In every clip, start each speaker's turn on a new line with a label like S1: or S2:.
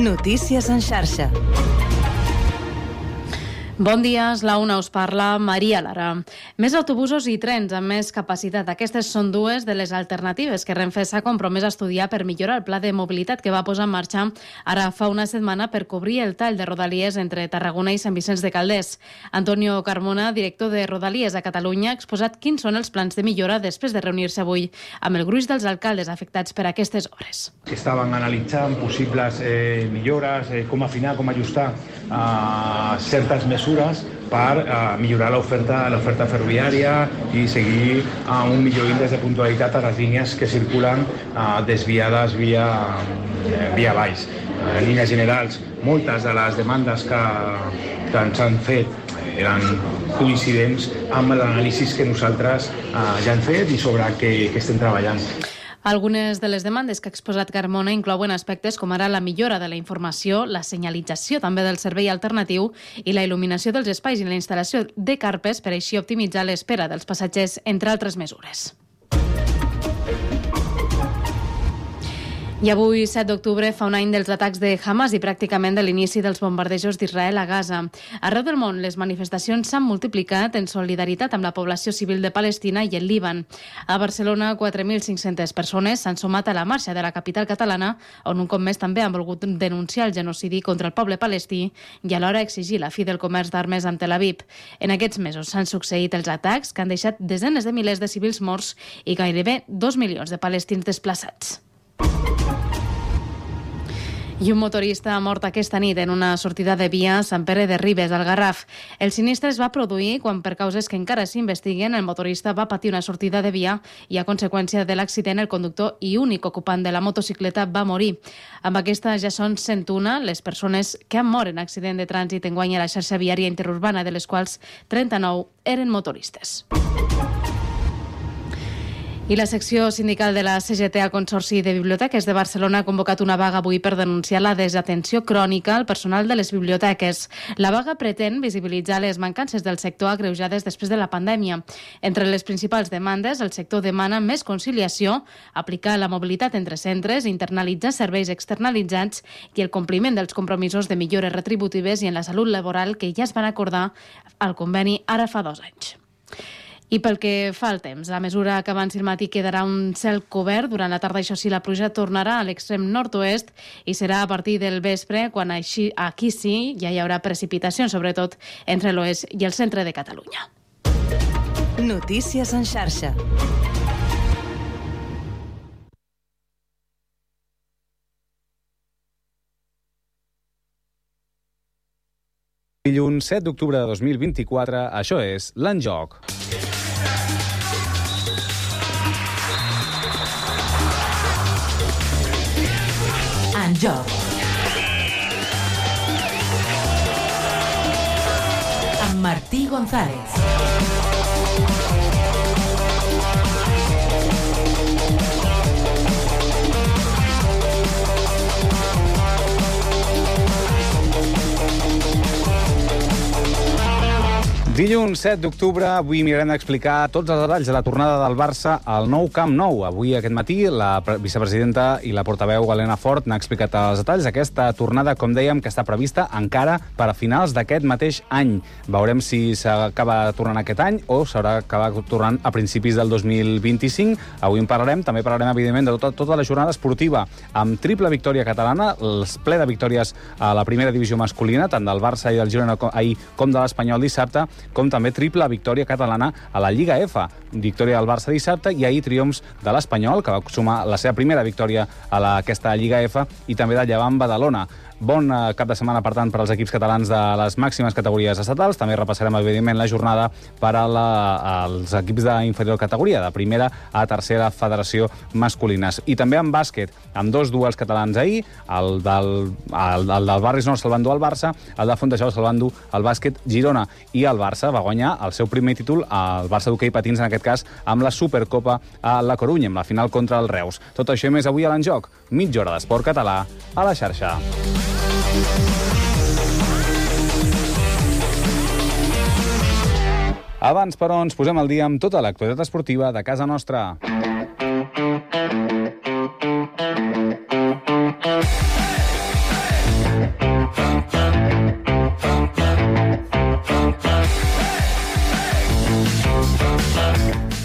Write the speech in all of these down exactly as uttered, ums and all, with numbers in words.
S1: Notícies en xarxa.
S2: Bon dia, és la una, us parla Maria Lara. Més autobusos i trens amb més capacitat. Aquestes són dues de les alternatives que Renfe s'ha compromès a estudiar per millorar el pla de mobilitat que va posar en marxa ara fa una setmana per cobrir el tall de Rodalies entre Tarragona i Sant Vicenç de Calders. Antonio Carmona, director de Rodalies a Catalunya, ha exposat quins són els plans de millora després de reunir-se avui amb el gruix dels alcaldes afectats per aquestes obres.
S3: Estaven analitzant possibles eh, millores, eh, com afinar, com ajustar eh, certes mesures per uh, millorar l'oferta l'oferta ferroviària i seguir uh, un millor índex de puntualitat a les línies que circulen uh, desviades via, uh, via baix. Uh, en línies generals, moltes de les demandes que, que ens han fet eren coincidents amb l'anàlisi que nosaltres uh, ja hem fet i sobre què, què estem treballant.
S2: Algunes de les demandes que ha exposat Carmona inclouen aspectes com ara la millora de la informació, la senyalització també del servei alternatiu i la il·luminació dels espais i la instal·lació de carpes per així optimitzar l'espera dels passatgers, entre altres mesures. I avui, set d'octubre, fa un any dels atacs de Hamas i pràcticament de l'inici dels bombardejos d'Israel a Gaza. Arreu del món, les manifestacions s'han multiplicat en solidaritat amb la població civil de Palestina i el Líban. A Barcelona, quatre mil cinc-centes persones s'han sumat a la marxa de la capital catalana, on un cop més també han volgut denunciar el genocidi contra el poble palestí i alhora exigir la fi del comerç d'armes amb Tel Aviv. En aquests mesos s'han succeït els atacs que han deixat desenes de milers de civils morts i gairebé dos milions de palestins desplaçats. I un motorista ha mort aquesta nit en una sortida de via a Sant Pere de Ribes, al Garraf. El sinistre es va produir quan, per causes que encara s'investiguen, el motorista va patir una sortida de via i, a conseqüència de l'accident, el conductor i únic ocupant de la motocicleta va morir. Amb aquesta ja són cent u les persones que han mort en accident de trànsit enguany a la xarxa viària interurbana, de les quals trenta-nou eren motoristes. I la secció sindical de la C G T al Consorci de Biblioteques de Barcelona ha convocat una vaga avui per denunciar la desatenció crònica al personal de les biblioteques. La vaga pretén visibilitzar les mancances del sector agreujades després de la pandèmia. Entre les principals demandes, el sector demana més conciliació, aplicar la mobilitat entre centres, internalitzar serveis externalitzats i el compliment dels compromisos de millores retributives i en la salut laboral que ja es van acordar al conveni ara fa dos anys. I pel que fa al temps, a mesura que avanci el matí quedarà un cel cobert. Durant la tarda, això sí, la pluja tornarà a l'extrem nord-oest i serà a partir del vespre quan així, aquí sí ja hi haurà precipitacions, sobretot entre l'oest i el centre de Catalunya.
S1: Notícies en xarxa.
S4: Dilluns set d'octubre de dos mil vint-i-quatre, això és l'En Joc.
S1: En Joc. Amb Martí González.
S4: Dilluns set d'octubre, avui mirarem d'explicar tots els detalls de la tornada del Barça al nou Camp Nou. Avui, aquest matí, la vicepresidenta i la portaveu Elena Fort n'ha explicat els detalls. Aquesta tornada, com dèiem, que està prevista encara per a finals d'aquest mateix any. Veurem si s'acaba tornant aquest any o s'haurà acabat tornant a principis del dos mil vint-i-cinc. Avui en parlarem. També parlarem, evidentment, de tota, tota la jornada esportiva amb triple victòria catalana, el ple de victòries a la primera divisió masculina, tant del Barça i del Girona ahir com de l'Espanyol dissabte, com també triple victòria catalana a la Lliga F. Victòria del Barça dissabte i ahir triomfs de l'Espanyol, que va sumar la seva primera victòria a la, aquesta Lliga F, i també de Llevant Badalona. Bon cap de setmana, per tant, per als equips catalans de les màximes categories estatals. També repassarem, evidentment, la jornada per a la, als equips d'inferior categoria, de primera a tercera federació masculines. I també en bàsquet, amb dos duels catalans ahir, el del, el, el del Barris Nord se'l van dur al Barça, el de Fontejau se'l van dur al bàsquet Girona, i el Barça va guanyar el seu primer títol, el Barça d'hoquei patins, en aquest cas, amb la Supercopa a la Corunya, amb la final contra el Reus. Tot això i més avui a l'En Joc. Mitja hora d'esport català a la xarxa. Abans, però, ens posem al dia amb tota l'actualitat esportiva de casa nostra.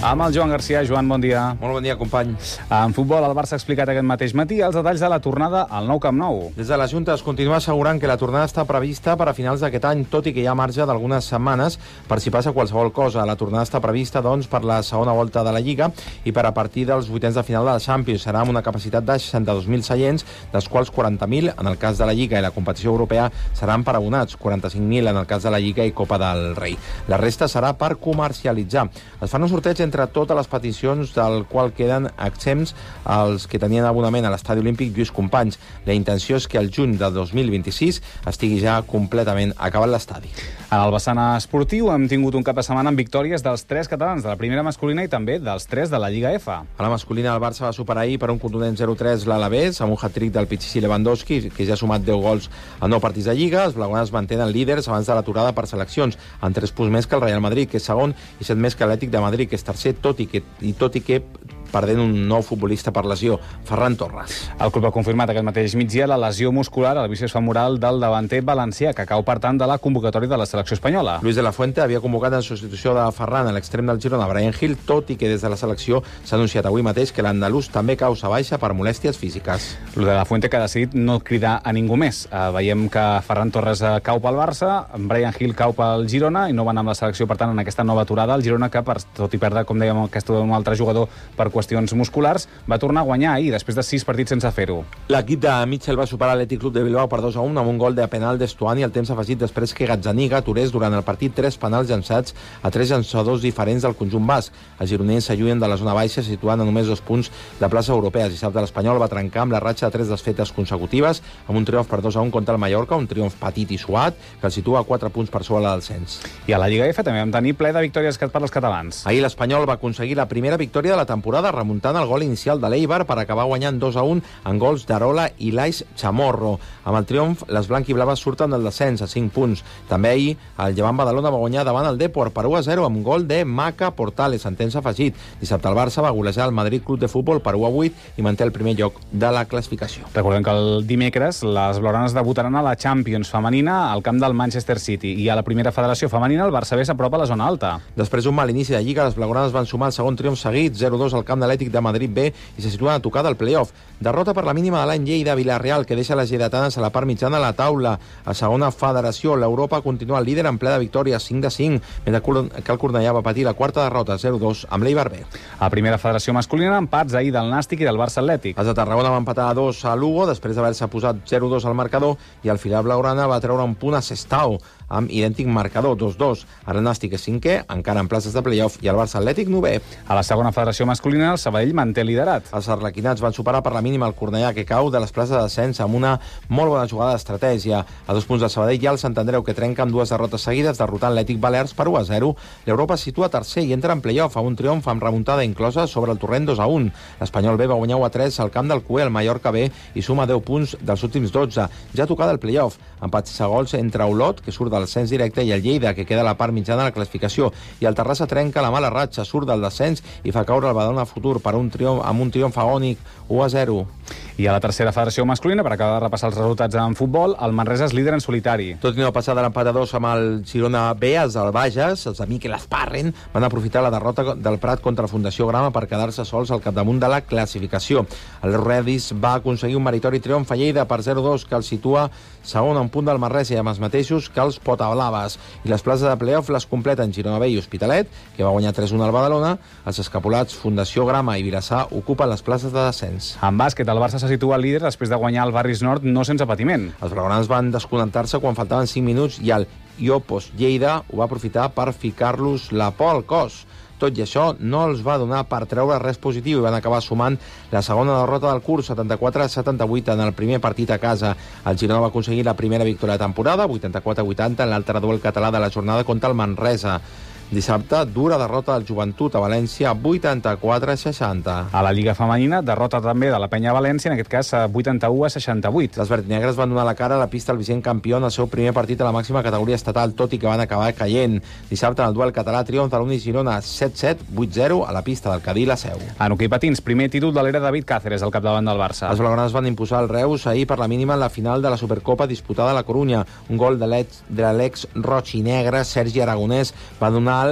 S4: Amb el Joan Garcia. Joan, bon dia.
S5: Molt bon dia, company.
S4: En futbol, el Barça ha explicat aquest mateix matí els detalls de la tornada al nou Camp Nou.
S5: Des de la Junta es continua assegurant que la tornada està prevista per a finals d'aquest any, tot i que hi ha marge d'algunes setmanes per si passa qualsevol cosa. La tornada està prevista, doncs, per la segona volta de la Lliga i per a partir dels vuitens de final de la Champions. Serà amb una capacitat de seixanta-dos mil seients, dels quals quaranta mil en el cas de la Lliga i la competició europea seran per abonats, quaranta-cinc mil en el cas de la Lliga i Copa del Rei. La resta serà per comercialitzar. Es fan un sorteig entre totes les peticions del qual queden exempts els que tenien abonament a l'Estadi Olímpic Lluís Companys. La intenció és que el juny de dos mil vint-i-sis estigui ja completament acabat l'estadi.
S4: En el vessant esportiu hem tingut un cap de setmana amb victòries dels tres catalans, de la primera masculina i també dels tres de la Lliga F.
S5: A la masculina el Barça va superar ahir per un contundent zero tres l'Alavés, amb un hat-trick del Pichichi Lewandowski, que ja ha sumat deu gols a nou partits de Lliga. Els blaugranes mantenen líders abans de l'aturada per seleccions, amb tres punts més que el Real Madrid, que és segon, i set més que l'Atlètic de Madrid, que és tercer, tot i que, i tot i que perdent un nou futbolista per lesió, Ferran Torres.
S4: El club ha confirmat aquest mateix migdia la lesió muscular al bíceps femoral del davanter valencià, que cau per tant de la convocatòria de la selecció espanyola.
S5: Luis de la Fuente havia convocat en substitució de Ferran a l'extrem del Girona, Brian Hill, tot i que des de la selecció s'ha anunciat avui mateix que l'andalús també causa baixa per molèsties físiques.
S4: Luis de la Fuente, que ha decidit no cridar a ningú més. Uh, veiem que Ferran Torres uh, cau pel Barça, Brian Hill cau pel Girona i no van amb la selecció, per tant, en aquesta nova aturada. El Girona, que per, tot i perdre, com dèiem, aquest un altre jugador per qüestions musculars, va tornar a guanyar ahir, després de sis partits sense fer-ho.
S5: L'equip de Mitchell va superar l'Atlètic Club de Bilbao per dos a un amb un gol de penal d'Estuani al temps afegit després que Gazzaniga aturés durant el partit tres penals llançats a tres llançadors diferents del conjunt basc. Els gironins s'allunyen de la zona baixa, situant a només dos punts de plaça europea. Dissabte l'Espanyol va trencar amb la ratxa de tres desfetes consecutives amb un triomf per dos a un contra el Mallorca, un triomf petit i suat que el situa a quatre punts per sobre del descens.
S4: I a la Lliga F també vam tenir ple de victòries per als catalans.
S5: Ahir l'Espanyol va aconseguir la primera victòria de la temporada remuntant el gol inicial de l'Eibar per acabar guanyant dos a un en gols d'Arola i Lais Chamorro. Amb el triomf, les blanquiblaves surten del descens a cinc punts. També ahir, el Llevant Badalona va guanyar davant el Depor per u a zero amb gol de Maca Portales en temps afegit. Dissabte el Barça va golejar el Madrid Club de Futbol per u a vuit i manté el primer lloc de la classificació.
S4: Recordem que el dimecres les blaugranes debutaran a la Champions femenina al camp del Manchester City i a la primera federació femenina el Barça B s'apropa a la zona alta.
S5: Després d'un mal inici de Lliga, les blaugranes van sumar el segon triomf seguit, zero dos al camp de l'Atlètic de Madrid B, i se situen a tocar del play-off. Derrota per la mínima de l'any Lleida Villarreal, que deixa les lleidatanes a la part mitjana de la taula. A segona federació, l'Europa continua el líder en ple de victòries, cinc de cinc, mentre que el Cornellà va patir la quarta derrota, zero dos, amb l'Eibar B.
S4: A primera federació masculina, empats ahir del Nàstic i del Barça Atlètic.
S5: Els de Tarragona van empatar a dos a Lugo, després d'haver-se posat zero dos al marcador, i el filial blaugrana va treure un punt a Sestao, amb idèntic marcador, dos dos. Ara el Nàstic és cinquè, encara en places de play-off, i el Barça Atlètic novè.
S4: A la segona federació masculina, el Sabadell manté liderat.
S5: Els arlequinats van superar per la mínima el Cornellà, que cau de les places de descens amb una molt bona jugada d'estratègia. A dos punts del Sabadell hi ha el Sant Andreu, que trenca amb dues derrotes seguides, derrotant l'Ètic Balears per u a zero. L'Europa es situa tercer i entra en play-off amb un triomf amb remuntada inclosa sobre el Torrent dos a un. L'Espanyol B va guanyar u a tres al camp del Cué, el Mallorca B, i suma deu punts dels últims dotze. Ja tocada el play-off, empats a gols entre Olot, que surt del descens directe, i el Lleida, que queda a la part mitjana de la classificació. I el Terrassa trenca la mala ratxa, surt del descens i fa caure el Badalona Futur per un triomf, amb un triomf agònic, u a zero.
S4: I a la tercera federació masculina, per acabar de repassar els resultats en futbol, el Manresa és líder en solitari.
S5: Tot i no passar de l'empat a dos amb el Girona B, els del Bages, els de Miquel Esparren, van aprofitar la derrota del Prat contra la Fundació Grama per quedar-se sols al capdamunt de la classificació. El Redis va aconseguir un meritori triomf a Lleida per zero dos, que el situa segon en punt del Manresa i amb els mateixos que els Potablaves. I les places de play-off les completen Girona B i Hospitalet, que va guanyar tres a un al Badalona. Els escapolats Fundació Grama i Vilassar ocupen les places de descens.
S4: En bàsquet, el Barça se situa líder després de guanyar el Barris Nord no sense patiment.
S5: Els blaugranes van desconnectar-se quan faltaven cinc minuts i el Iopos Lleida ho va aprofitar per ficar-los la por al cos. Tot i això, no els va donar per treure res positiu i van acabar sumant la segona derrota del curs, setanta-quatre a setanta-vuit en el primer partit a casa. El Girona va aconseguir la primera victòria de temporada, vuitanta-quatre a vuitanta, en l'altre duel català de la jornada contra el Manresa. Dissabte, dura derrota del Joventut a València, vuitanta-quatre a seixanta.
S4: A la Lliga Femenina, derrota també de la Penya València, en aquest cas vuitanta-u a seixanta-vuit.
S5: Les verdinegres van donar la cara a la pista al vigent campió en el seu primer partit a la màxima categoria estatal, tot i que van acabar caient. Dissabte, en el duel català, triomf de l'Uni Girona set set, vuit zero a la pista del Cadí la Seu.
S4: En hoquei patins, primer títol de l'era David Cáceres al capdavant del Barça.
S5: Els blaugranes van imposar el Reus ahir per la mínima en la final de la Supercopa disputada a la Corunya. Un gol de l'ex rochinegre Sergi Aragonès va donar el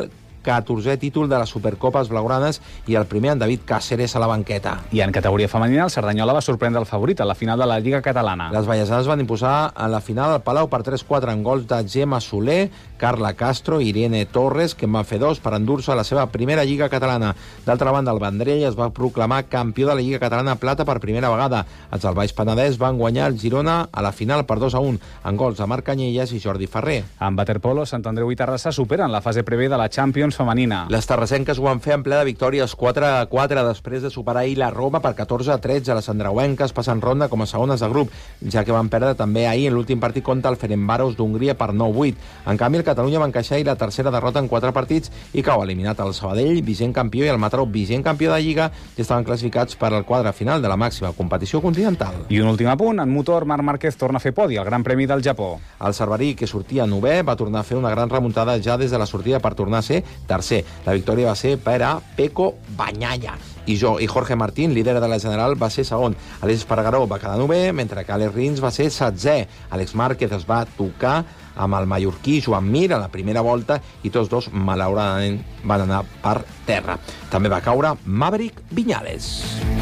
S5: catorzè títol de les Supercopes blaugranes i el primer en David Cáceres a la banqueta.
S4: I en categoria femenina, el Cerdanyola va sorprendre el favorit a la final de la Lliga Catalana.
S5: Les vallesanes van imposar a la final al Palau per tres quatre en gols de Gemma Soler, Carla Castro i Irene Torres, que en van fer dos per endur-se a la seva primera Lliga Catalana. D'altra banda, el Vendrell es va proclamar campió de la Lliga Catalana plata per primera vegada. Els del Baix Penedès van guanyar el Girona a la final per dos a un, en gols de Marc Canyelles i Jordi Ferrer.
S4: En waterpolo, Sant Andreu i Terrassa superen la fase prevé de la Champions femenina.
S5: Les terrassenques ho van fer en ple de victòries quatre a quatre després de superar ahir la Roma per catorze a tretze. Les andreuenques passen ronda com a segones de grup, ja que van perdre també ahir en l'últim partit contra el Ferencváros d'Hongria per nou vuit. En canvi, el Catalunya va encaixar ahir la tercera derrota en quatre partits i cau eliminat el Sabadell, vigent campió, i el Mataró, vigent campió de Lliga, i estaven classificats per al quadre final de la màxima competició continental.
S4: I un últim apunt, en motor, Marc Márquez torna a fer podi al Gran Premi del Japó.
S5: El Cerverí, que sortia novè, va tornar a fer una gran remuntada ja des de la sortida per tornar a ser tercer. La victòria va ser per a Pecco Bagnaia. I jo i Jorge Martín, líder de la General, va ser segon. Àlex Espargaró va quedar novè, mentre que Àlex Rins va ser setzè. Àlex Márquez es va tocar amb el mallorquí Joan Mir a la primera volta i tots dos, malauradament, van anar per terra. També va caure Maverick Viñales.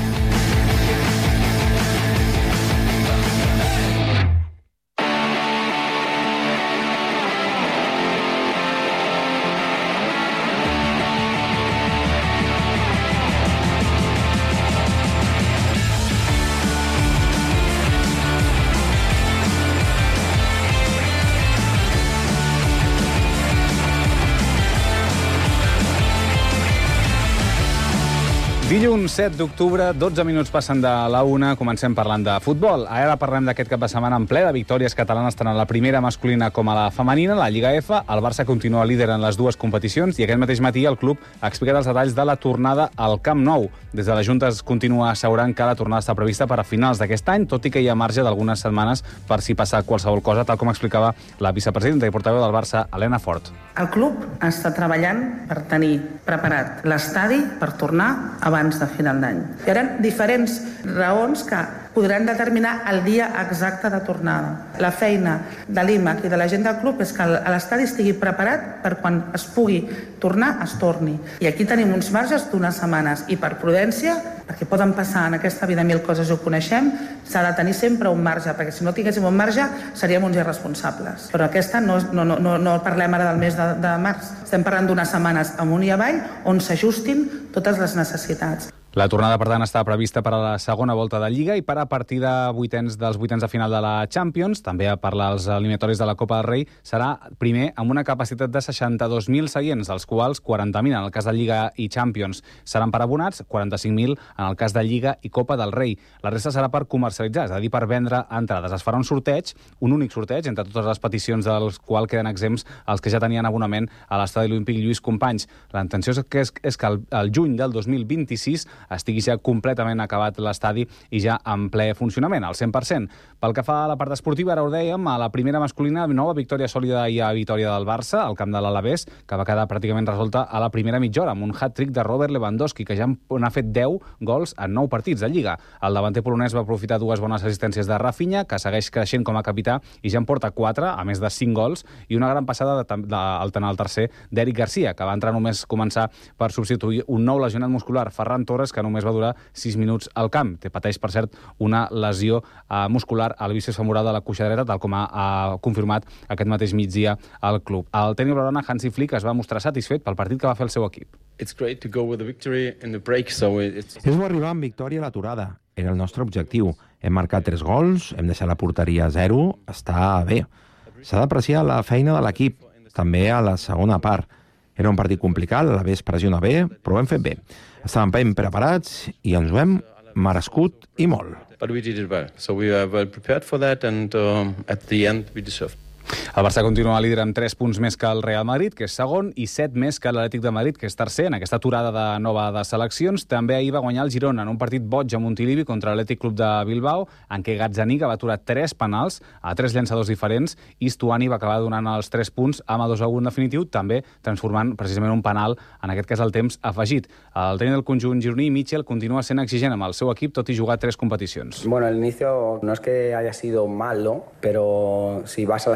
S4: Dilluns set d'octubre, dotze minuts passen de la una, comencem parlant de futbol. Ara parlem d'aquest cap de setmana en ple de victòries catalanes tant a la primera masculina com a la femenina, la Lliga F. El Barça continua líder en les dues competicions i aquest mateix matí el club ha explicat els detalls de la tornada al Camp Nou. Des de la Junta es continua assegurant que la tornada està prevista per a finals d'aquest any, tot i que hi ha marge d'algunes setmanes per si passa qualsevol cosa, tal com explicava la vicepresidenta i portaveu del Barça, Elena Fort.
S6: El club està treballant per tenir preparat l'estadi per tornar abans de final d'any. Hi haurà diferents raons que podran determinar el dia exacte de tornada. La feina de l'I M A C i de la gent del club és que l'estadi estigui preparat per quan es pugui tornar, es torni. I aquí tenim uns marges d'unes setmanes i per prudència, perquè poden passar en aquesta vida mil coses, ho coneixem, s'ha de tenir sempre un marge, perquè si no tinguéssim un marge seríem uns irresponsables. Però aquesta no, no, no, no parlem ara del mes de, de març, estem parlant d'unes setmanes amunt i avall on s'ajustin totes les necessitats.
S4: La tornada, per tant, està prevista per a la segona volta de Lliga i per a partir de vuitens, dels vuitens de final de la Champions, també per als eliminatoris de la Copa del Rei, serà primer amb una capacitat de seixanta-dos mil seients, dels quals quaranta mil en el cas de Lliga i Champions seran per abonats, quaranta-cinc mil en el cas de Lliga i Copa del Rei. La resta serà per comercialitzar, és a dir, per vendre entrades. Es farà un sorteig, un únic sorteig, entre totes les peticions dels quals queden exempts els que ja tenien abonament a l'Estadi Olímpic Lluís Companys. La intenció és que, és, és que el, el juny del dos mil vint-i-sis estigui ja completament acabat l'estadi i ja en ple funcionament, al cent per cent. Pel que fa a la part esportiva, ara ho dèiem, a la primera masculina, nova victòria sòlida i a victòria del Barça, al camp de l'Alavés, que va quedar pràcticament resolta a la primera mitja hora, amb un hat-trick de Robert Lewandowski, que ja n'ha fet deu gols en nou partits de Lliga. El davanter polonès va aprofitar dues bones assistències de Rafinha, que segueix creixent com a capità, i ja en porta quatre, a més de cinc gols, i una gran passada de, de, de, en el tercer d'Eric Garcia, que va entrar només començar per substituir un nou lesionat muscular, Ferran Torres, que només va durar sis minuts al camp. Té pateix, per cert, una lesió uh, muscular al bíceps femoral de la cuixa dreta, tal com ha, ha confirmat aquest mateix migdia al club. El tècnic blaugrana Hansi Flick es va mostrar satisfet pel partit que va fer el seu equip.
S7: It's great to go with the victory in the break, so it's...
S5: És bo arribar amb victòria a l'aturada. Era el nostre objectiu. Hem marcat tres gols, hem deixat la porteria a zero, està bé. S'ha d'apreciar la feina de l'equip, també a la segona part. Era un partit complicat, a la vegada pressiona bé, però ho hem fet bé. Estàvem ben preparats i ens ho hem merescut i molt.
S7: But we did it well. So we were well prepared for that, and um, at the end we deserved.
S4: El Barça continua líder amb tres punts més que el Real Madrid, que és segon, i set més que l'Atlètic de Madrid, que és tercer. En aquesta aturada de nova de seleccions, també ahir va guanyar el Girona en un partit boig a Montilivi contra l'Atlètic Club de Bilbao, en què Gazzaniga va aturar tres penals a tres llançadors diferents, i Stuani va acabar donant els tres punts amb el dos a u en definitiu, també transformant precisament un penal, en aquest cas el temps afegit. El tècnic del conjunt gironí, Michel, continua sent exigent amb el seu equip, tot i jugar tres competicions.
S8: Bueno, el inicio no es que haya sido malo, pero si vas a las expectativas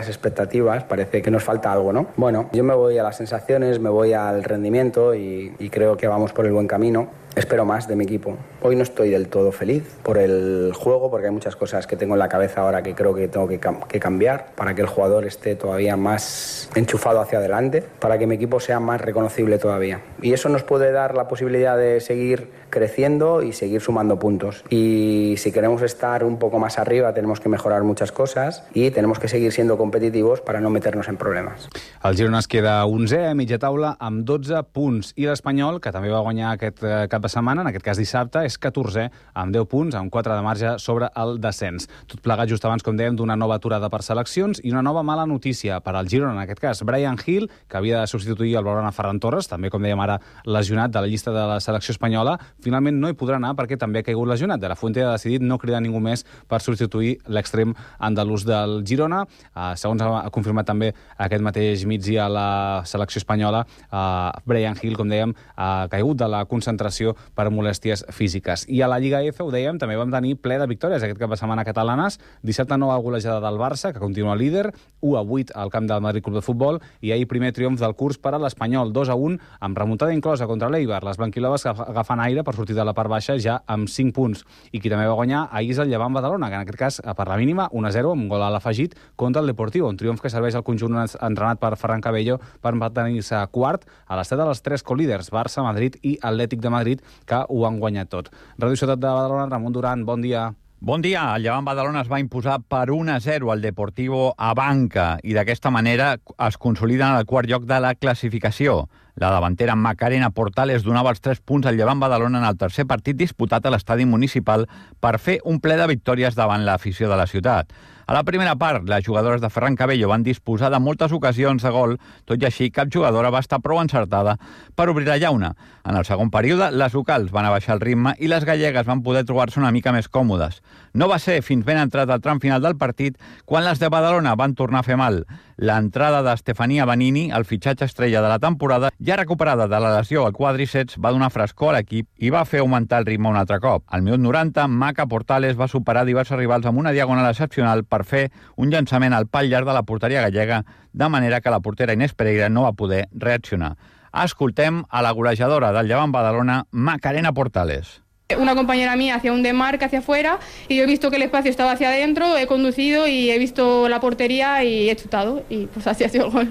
S8: expectativas, parece que nos falta algo, ¿no? Bueno, yo me voy a las sensaciones, me voy al rendimiento y, y creo que vamos por el buen camino. Espero más de mi equipo. Hoy no estoy del todo feliz por el juego, porque hay muchas cosas que tengo en la cabeza ahora que creo que tengo que, cam- que cambiar para que el jugador esté todavía más enchufado hacia adelante, para que mi equipo sea más reconocible todavía. Y eso nos puede dar la posibilidad de seguir creciendo y seguir sumando puntos. Y si queremos estar un poco más arriba tenemos que mejorar muchas cosas y tenemos que seguir siendo competitivos para no meternos en problemes.
S4: El Girona es queda onzè a mitja taula amb dotze punts i l'Espanyol, que també va guanyar aquest cap de setmana, en aquest cas dissabte, és catorzè amb deu punts, amb quatre de marge sobre el descens. Tot plegat just abans, com dèiem, d'una nova aturada per seleccions i una nova mala notícia per al Girona, en aquest cas Bryan Gil, que havia de substituir el Blaugrana Ferran Torres, també, com dèiem ara, lesionat de la llista de la selecció espanyola, finalment no hi podrà anar perquè també ha caigut lesionat. De la Fuente ha decidit no cridar ningú més per substituir l'extrem andalús del Girona. Uh, segons ha confirmat també aquest mateix migdia la selecció espanyola, uh, Bryan Gil, com dèiem, ha caigut de la concentració per molèsties físiques. I a la Lliga F, ho dèiem, també vam tenir ple de victòries aquest cap de setmana catalanes. Dissabte nova golejada del Barça, que continua líder, u a vuit al camp del Madrid Club de Futbol, i ahir primer triomf del curs per a l'Espanyol, dos a un, amb remuntada inclosa contra l'Eibar. Les blanquiloves agafant aire per sortir de la part baixa ja amb cinc punts. I qui també va guanyar ahir és el Llevant Badalona, que en aquest cas, per la mínima, un a zero, amb un gol a l'afegit contra el Deportivo, un triomf que serveix al conjunt entrenat per Ferran Cabello per mantenir-se quart a l'estat dels tres colíders, Barça, Madrid i Atlètic de Madrid, que ho han guanyat tot. Ràdio Ciutat de Badalona, Ramon Duran, bon dia.
S9: Bon dia. El Llevant Badalona es va imposar per un a zero al Deportivo a Banca i d'aquesta manera es consolida en el quart lloc de la classificació. La davantera Macarena Portales donava els tres punts al Llevant Badalona en el tercer partit disputat a l'estadi municipal per fer un ple de victòries davant l'afició de la ciutat. A la primera part, les jugadores de Ferran Cabello van disposar de moltes ocasions de gol, tot i així cap jugadora va estar prou encertada per obrir la llauna. En el segon període, les locals van abaixar el ritme i les gallegues van poder trobar-se una mica més còmodes. No va ser fins ben entrat al tram final del partit quan les de Badalona van tornar a fer mal. L'entrada d'Estefania Benini, el fitxatge estrella de la temporada, ja recuperada de la lesió al quadríceps, va donar frescor a l'equip i va fer augmentar el ritme un altre cop. Al minut noranta, Maca Portales va superar diversos rivals amb una diagonal excepcional per fer un llançament al pal llarg de la porteria gallega, de manera que la portera Inés Pereira no va poder reaccionar. Escoltem a la golejadora del Llevant Badalona, Macarena Portales.
S10: Una compañera mía hacía un desmarque hacia afuera y yo he visto que el espacio estaba hacia adentro, he conducido y he visto la portería y he chutado y pues así ha sido el gol.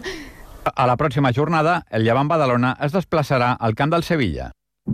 S9: A la pròxima jornada, el Llevant Badalona es desplaçarà al camp del Sevilla.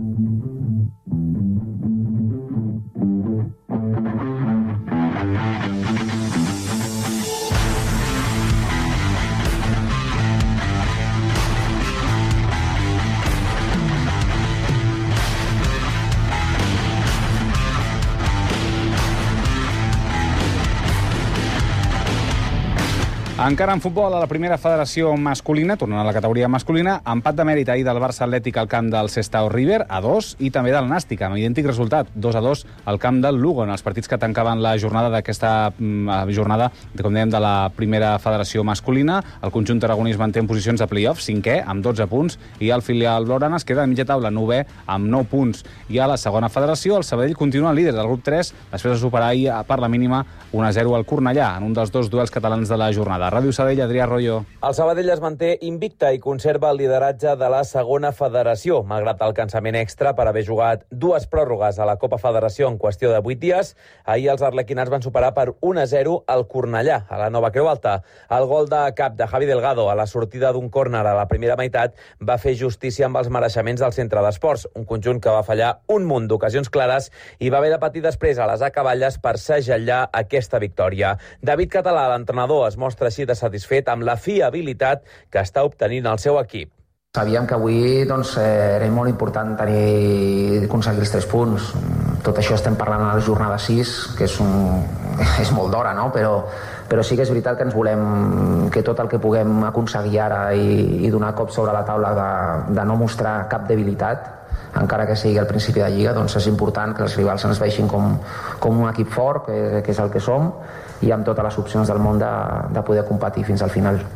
S4: Encara en futbol, a la primera federació masculina, tornant a la categoria masculina, empat de mèrit ahir del Barça Atlètic al camp del Sestao River, a dos, i també del Nàstic, amb idèntic resultat, dos a dos, al camp del Lugo, en els partits que tancaven la jornada d'aquesta jornada, com dèiem, de la primera federació masculina. El conjunt aragonès manté en posicions de play-off, cinquè, amb dotze punts, i el filial Blaugrana es queda a mitja taula, novè, amb nou punts. I a la segona federació, el Sabadell continua líder del grup tres, després de superar ahir per la mínima un a zero al Cornellà, en un dels dos duels catalans de la jornada. Ràdio Sabadell, Adrià Royo.
S11: El Sabadell es manté invicta i conserva el lideratge de la segona federació, malgrat el cansament extra per haver jugat dues pròrrogues a la Copa Federació en qüestió de vuit dies. Ahir els arlequinats van superar per un a zero al Cornellà, a la Nova Creu Alta. El gol de cap de Javi Delgado a la sortida d'un córner a la primera meitat va fer justícia amb els mereixements del centre d'esports, un conjunt que va fallar un munt d'ocasions clares i va haver de patir després a les acaballes per segellar aquesta victòria. David Català, l'entrenador, es mostra així de satisfet amb la fiabilitat que està obtenint el seu equip.
S12: Sabíem que avui doncs, era molt important tenir, aconseguir els tres punts. Tot això estem parlant a la jornada sis, que és, un, és molt d'hora, no? Però, però sí que és veritat que ens volem que tot el que puguem aconseguir ara i, i donar cop sobre la taula de, de no mostrar cap debilitat, encara que sigui al principi de Lliga, doncs és important que els rivals ens vegin com, com un equip fort, que, que és el que som, i amb totes les opcions del món de, de poder competir fins al final.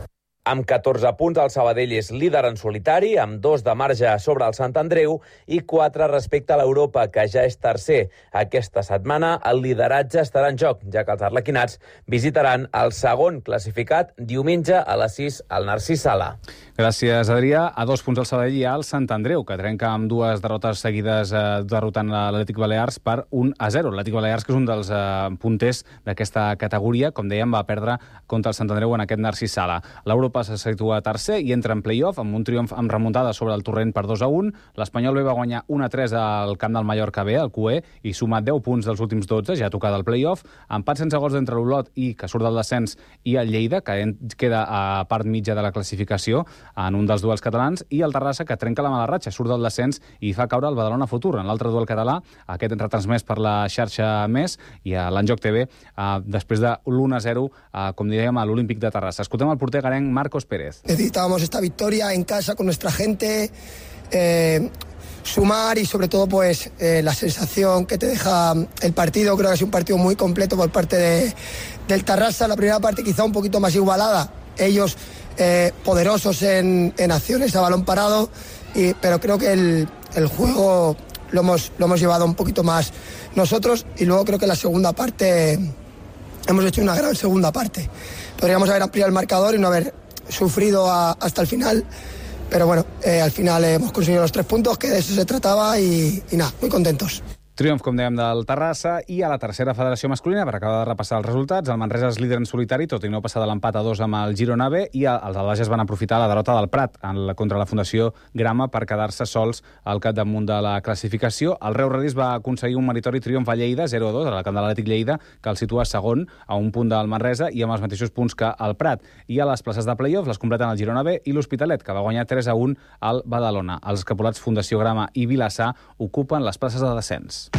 S11: Amb catorze punts, el Sabadell és líder en solitari, amb dos de marge sobre el Sant Andreu i quatre respecte a l'Europa, que ja és tercer. Aquesta setmana el lideratge estarà en joc, ja que els arlequinats visitaran el segon classificat diumenge a les sis al Narcís Sala.
S4: Gràcies, Adrià. A dos punts el Sabadell hi ha el Sant Andreu, que trenca amb dues derrotes seguides eh, derrotant l'Atlètic Balears per un a zero. L'Atlètic Balears, que és un dels eh, punters d'aquesta categoria, com dèiem, va perdre contra el Sant Andreu en aquest Narcís Sala. L'Europa se situa tercer i entra en play-off amb un triomf amb remuntada sobre el Torrent per dos a un. L'Espanyol B va guanyar un a tres al camp del Mallorca B, al Q E, i suma deu punts dels últims dotze, ja tocada el play-off. Empat sense gols entre l'Olot, i que surt del descens, i el Lleida, que queda a part mitja de la classificació en un dels duels catalans, i el Terrassa, que trenca la mala ratxa, surt del descens i fa caure el Badalona Futur en l'altre duel català, aquest retransmès per la xarxa Més i a l'Enjoc T V, eh, després de l'u a zero, eh, com dèiem, a l'Olímpic de Terrassa. Escoltem el porter garenc Marcos Pérez.
S13: Necesitábamos esta victoria en casa con nuestra gente, eh, sumar y sobre todo pues eh, la sensación que te deja el partido. Creo que es un partido muy completo por parte de, del Terrassa. La primera parte quizá un poquito más igualada, ellos eh, poderosos en, en acciones a balón parado, y, pero creo que el, el juego lo hemos, lo hemos llevado un poquito más nosotros, y luego creo que en la segunda parte hemos hecho una gran segunda parte. Podríamos haber ampliado el marcador y no haber sufrido a, hasta el final, pero bueno, eh, al final eh, hemos conseguido los tres puntos, que de eso se trataba, y, y nada, muy contentos.
S4: Triomf, com dèiem, del Terrassa. I a la tercera federació masculina, per acabar de repassar els resultats, el Manresa és líder en solitari, tot i no passar de l'empat a dos amb el Girona B, i els del Bages van aprofitar la derrota del Prat en la, contra la Fundació Grama per quedar-se sols al capdamunt de la classificació. El Reus Redis va aconseguir un meritori triomf a Lleida, zero a dos, al camp de l'Atlètic Lleida, que el situa segon a un punt del Manresa i amb els mateixos punts que el Prat. I a les places de play-off les completen el Girona B i l'Hospitalet, que va guanyar tres a un al Badalona. Els escapolats Fundació Grama i Vilassar ocupen les places de descens.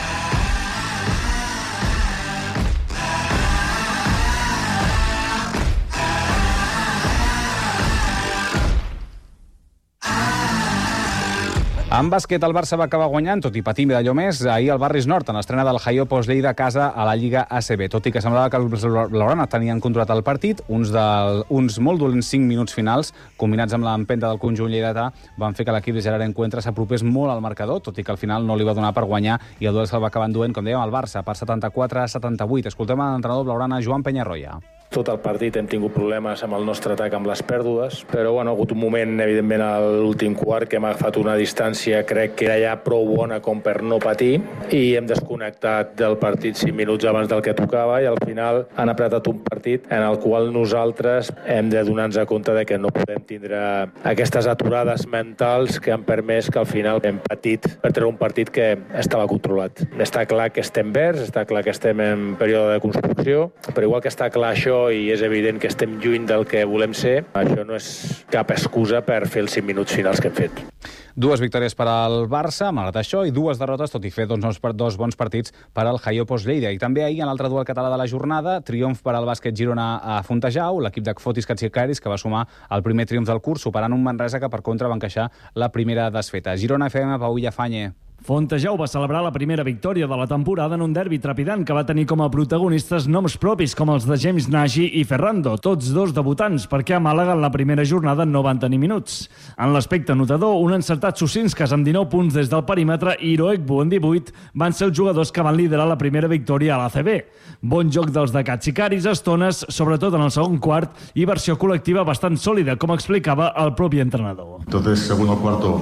S4: En bàsquet, el Barça va acabar guanyant, tot i patir d'allò més, ahir al Barris Nord, en l'estrena del Jaiopos Lleida a casa a la Lliga A C B. Tot i que semblava que els blaugrana tenien controlat el partit, uns, del, uns molt dolents cinc minuts finals, combinats amb l'empenta del conjunt lleidatà, van fer que l'equip de Gerard Encuentra s'apropés molt al marcador, tot i que al final no li va donar per guanyar, i el duel se'l va acabar enduent, com dèiem, el Barça, per setanta-quatre a setanta-vuit. Escoltem a l'entrenador blaugrana Joan Peñarroya.
S14: Tot el partit hem tingut problemes amb el nostre atac, amb les pèrdues, però bueno, ha hagut un moment, evidentment, a l'últim quart que hem agafat una distància, crec que era ja prou bona com per no patir, i hem desconnectat del partit cinc minuts abans del que tocava, i al final han apretat un partit en el qual nosaltres hem de donar-nos compte de que no podem tindre aquestes aturades mentals que han permès que al final hem patit per treure un partit que estava controlat. Està clar que estem verds, està clar que estem en període de construcció, però igual que està clar això i és evident que estem lluny del que volem ser, això no és cap excusa per fer els cinc minuts finals que hem fet.
S4: Dues victòries per al Barça, malgrat això, i dues derrotes, tot i fer dos, dos bons partits per al Jaiopos Lleida. I també ahir, en l'altre duel català de la jornada, triomf per al bàsquet Girona a Fontejau, l'equip de Fotis Katsikaris, que va sumar el primer triomf del curs, superant un Manresa que, per contra, va encaixar la primera desfeta. Girona F M, Pau Villafañe.
S15: Fontejau va celebrar la primera victòria de la temporada en un derbi trepidant que va tenir com a protagonistes noms propis com els de James Nagy i Ferrando, tots dos debutants, perquè a Màlaga en la primera jornada no van tenir minuts. En l'aspecte notador, un encertat Susinskas amb dinou punts des del perímetre i Iroekbu en divuit van ser els jugadors que van liderar la primera victòria a l'A C B. Bon joc dels de Katsikaris a estones, sobretot en el segon quart, i versió col·lectiva bastant sòlida, com explicava el propi entrenador.
S16: Entonces, segundo cuarto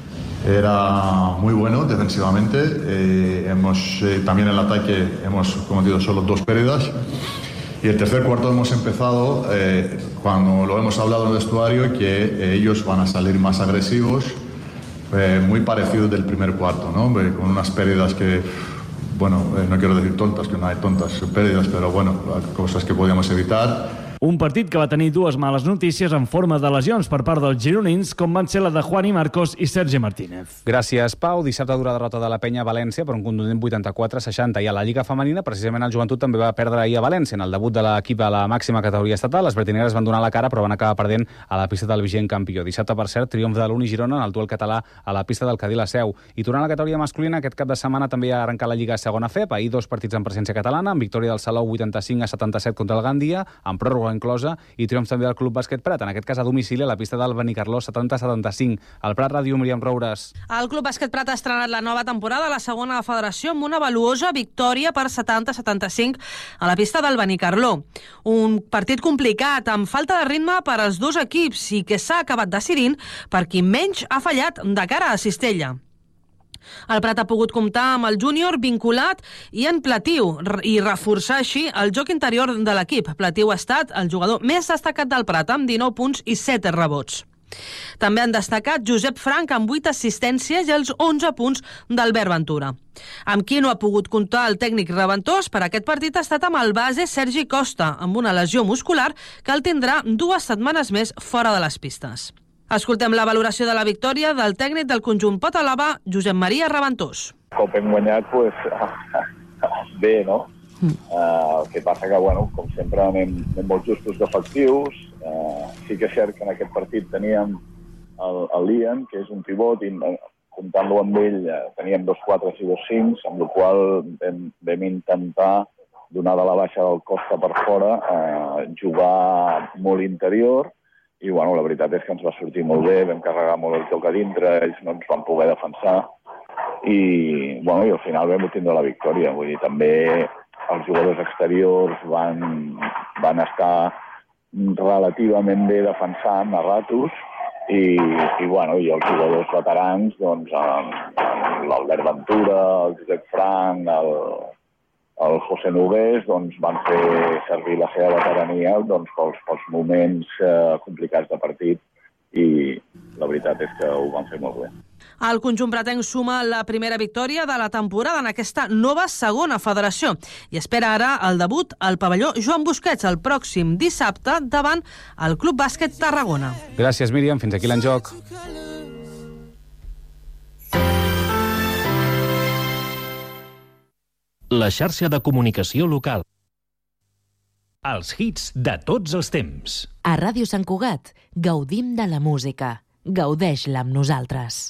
S16: era muy bueno defensivamente, eh, hemos eh, también en el ataque hemos cometido solo dos pérdidas, y el tercer cuarto hemos empezado eh, cuando lo hemos hablado en el vestuario, que eh, ellos van a salir más agresivos, eh, muy parecidos del primer cuarto, ¿no? Con unas pérdidas que, bueno, eh, no quiero decir tontas, que no hay tontas pérdidas, pero bueno, cosas que podíamos evitar.
S15: Un partit que va tenir dues males notícies en forma de lesions per part dels gironins, com van ser la de Juani Marcos i Sergi Martínez.
S4: Gràcies, Pau. Dissabte dura derrota de la Penya a València per un contundent vuitanta-quatre a seixanta. I a la Lliga Femenina, precisament el Joventut també va perdre ahir a València. En el debut de l'equip a la màxima categoria estatal, les bretineres van donar la cara, però van acabar perdent a la pista del vigent campió. Dissabte, per cert, triomf de l'Uni Girona en el duel català a la pista del Cadí la Seu. I tornant a la categoria masculina, aquest cap de setmana també ha arrencat la Lliga Segona F E P. Ahir dos partits en presència catalana, amb victòria del Salou vuitanta-cinc a setanta-set contra el Gandia, amb pròrroga inclosa, i triomf també del Club Bàsquet Prat, en aquest cas a domicili a la pista del Benicarló setanta setanta-cinc. Al Prat Ràdio, Míriam Roures.
S17: El Club Bàsquet Prat ha estrenat la nova temporada a la segona federació amb una valuosa victòria per setanta a setanta-cinc a la pista del Benicarló. Un partit complicat, amb falta de ritme per als dos equips i que s'ha acabat decidint per qui menys ha fallat de cara a Cistella. El Prat ha pogut comptar amb el júnior vinculat i en Platiu i reforçar així el joc interior de l'equip. Platiu ha estat el jugador més destacat del Prat amb dinou punts i set rebots. També han destacat Josep Frank amb vuit assistències i els onze punts d'Albert Ventura. Amb qui no ha pogut comptar el tècnic Reventós per aquest partit ha estat amb el base Sergi Costa, amb una lesió muscular que el tindrà dues setmanes més fora de les pistes. Escoltem la valoració de la victòria del tècnic del conjunt Potalaba, Josep Maria Reventós.
S18: Cop hem guanyat, pues, bé, no? Mm. Uh, el que passa que, bueno, com sempre, anem, anem molt justos d'efectius. Uh, sí que és cert que en aquest partit teníem el, el Lian, que és un pivot, i comptant-lo amb ell teníem dos quatre i dos cinc, amb la qual vam, vam intentar donar de la baixa del Costa per fora, uh, jugar molt interior, i bueno, la veritat és que ens va sortir molt bé, vam carregar molt el joc a dintre, ells no ens van poder defensar, i, bueno, i al final vam obtenir la victòria. Vull dir, també els jugadors exteriors van, van estar relativament bé defensant a ratos, i, i, bueno, i els jugadors veterans, doncs, l'Albert Ventura, el Josep Frank, el, el José Nogués, doncs, van fer servir la seva veterania, doncs, pels, pels moments eh, complicats de partit, i la veritat és que ho van fer molt bé.
S17: El conjunt pratenc suma la primera victòria de la temporada en aquesta nova segona federació i espera ara el debut al pavelló Joan Busquets el pròxim dissabte davant el Club Bàsquet Tarragona.
S4: Gràcies, Míriam. Fins aquí l'enjoc.
S19: La xarxa de comunicació local. Els hits de tots els temps.
S1: A Ràdio Sant Cugat gaudim de la música. Gaudeix-la amb nosaltres.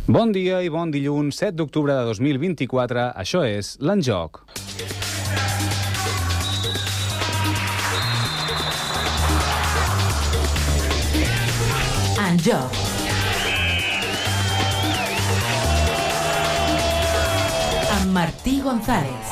S4: Bon dia i bon dilluns, set d'octubre de dos mil vint-i-quatre. Això és l'Enjoc.
S1: Enjoc. Amb Martí González.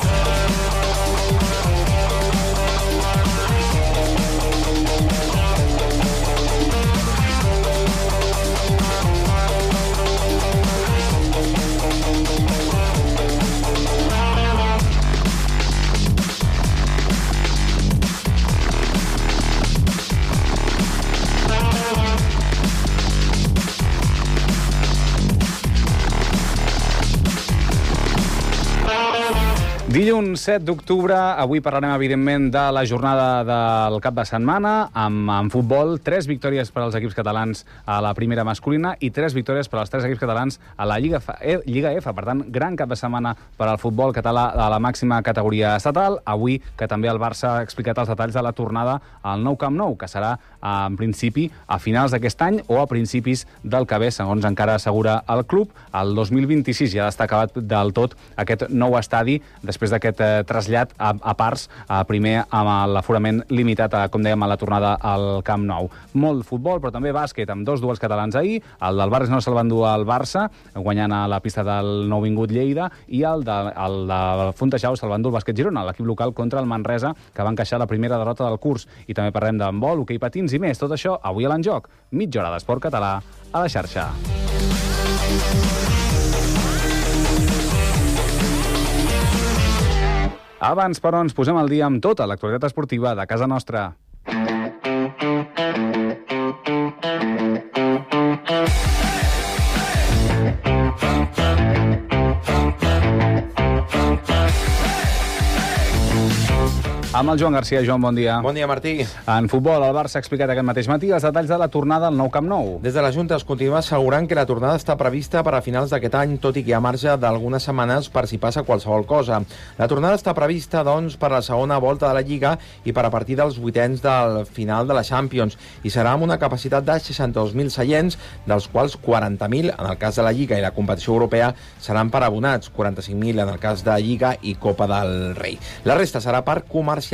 S4: Dilluns set d'octubre, avui parlarem evidentment de la jornada del cap de setmana amb, amb futbol, tres victòries per als equips catalans a la primera masculina i tres victòries per als tres equips catalans a la Lliga F. Eh, Lliga F. Per tant, gran cap de setmana per al futbol català a la màxima categoria estatal. Avui que també el Barça ha explicat els detalls de la tornada al Nou Camp Nou, que serà en principi a finals d'aquest any o a principis del que ve, segons encara assegura el club. El dos mil vint-i-sis ja està acabat del tot aquest nou estadi, després d'aquest eh, trasllat a, a parts, a primer amb l'aforament limitat, a, com dèiem, a la tornada al Camp Nou. Molt futbol, però també bàsquet, amb dos duels catalans ahir. El del Barça no se'l va endur al Barça, guanyant a la pista del nouvingut Lleida, i el de, el de Fontejau se'l va endur el Bàsquet Girona, l'equip local contra el Manresa, que va encaixar la primera derrota del curs. I també parlem d'handbol, hoquei patins i més. Tot això avui a l'Enjoc. Mitja hora d'esport català a la xarxa. Abans, però, ens posem al dia amb tota l'actualitat esportiva de casa nostra. Amb el Joan Garcia. Joan, bon dia.
S5: Bon dia, Martí.
S4: En futbol, el Barça ha explicat aquest mateix matí els detalls de la tornada al Nou Camp Nou.
S5: Des de la Junta es continua assegurant que la tornada està prevista per a finals d'aquest any, tot i que hi ha marge d'algunes setmanes per si passa qualsevol cosa. La tornada està prevista, doncs, per a la segona volta de la Lliga i per a partir dels vuitens del final de la Champions, i serà amb una capacitat de seixanta-dos mil seients, dels quals quaranta mil en el cas de la Lliga i la competició europea seran per abonats, quaranta-cinc mil en el cas de Lliga i Copa del Rei. La resta serà per comercialitzar.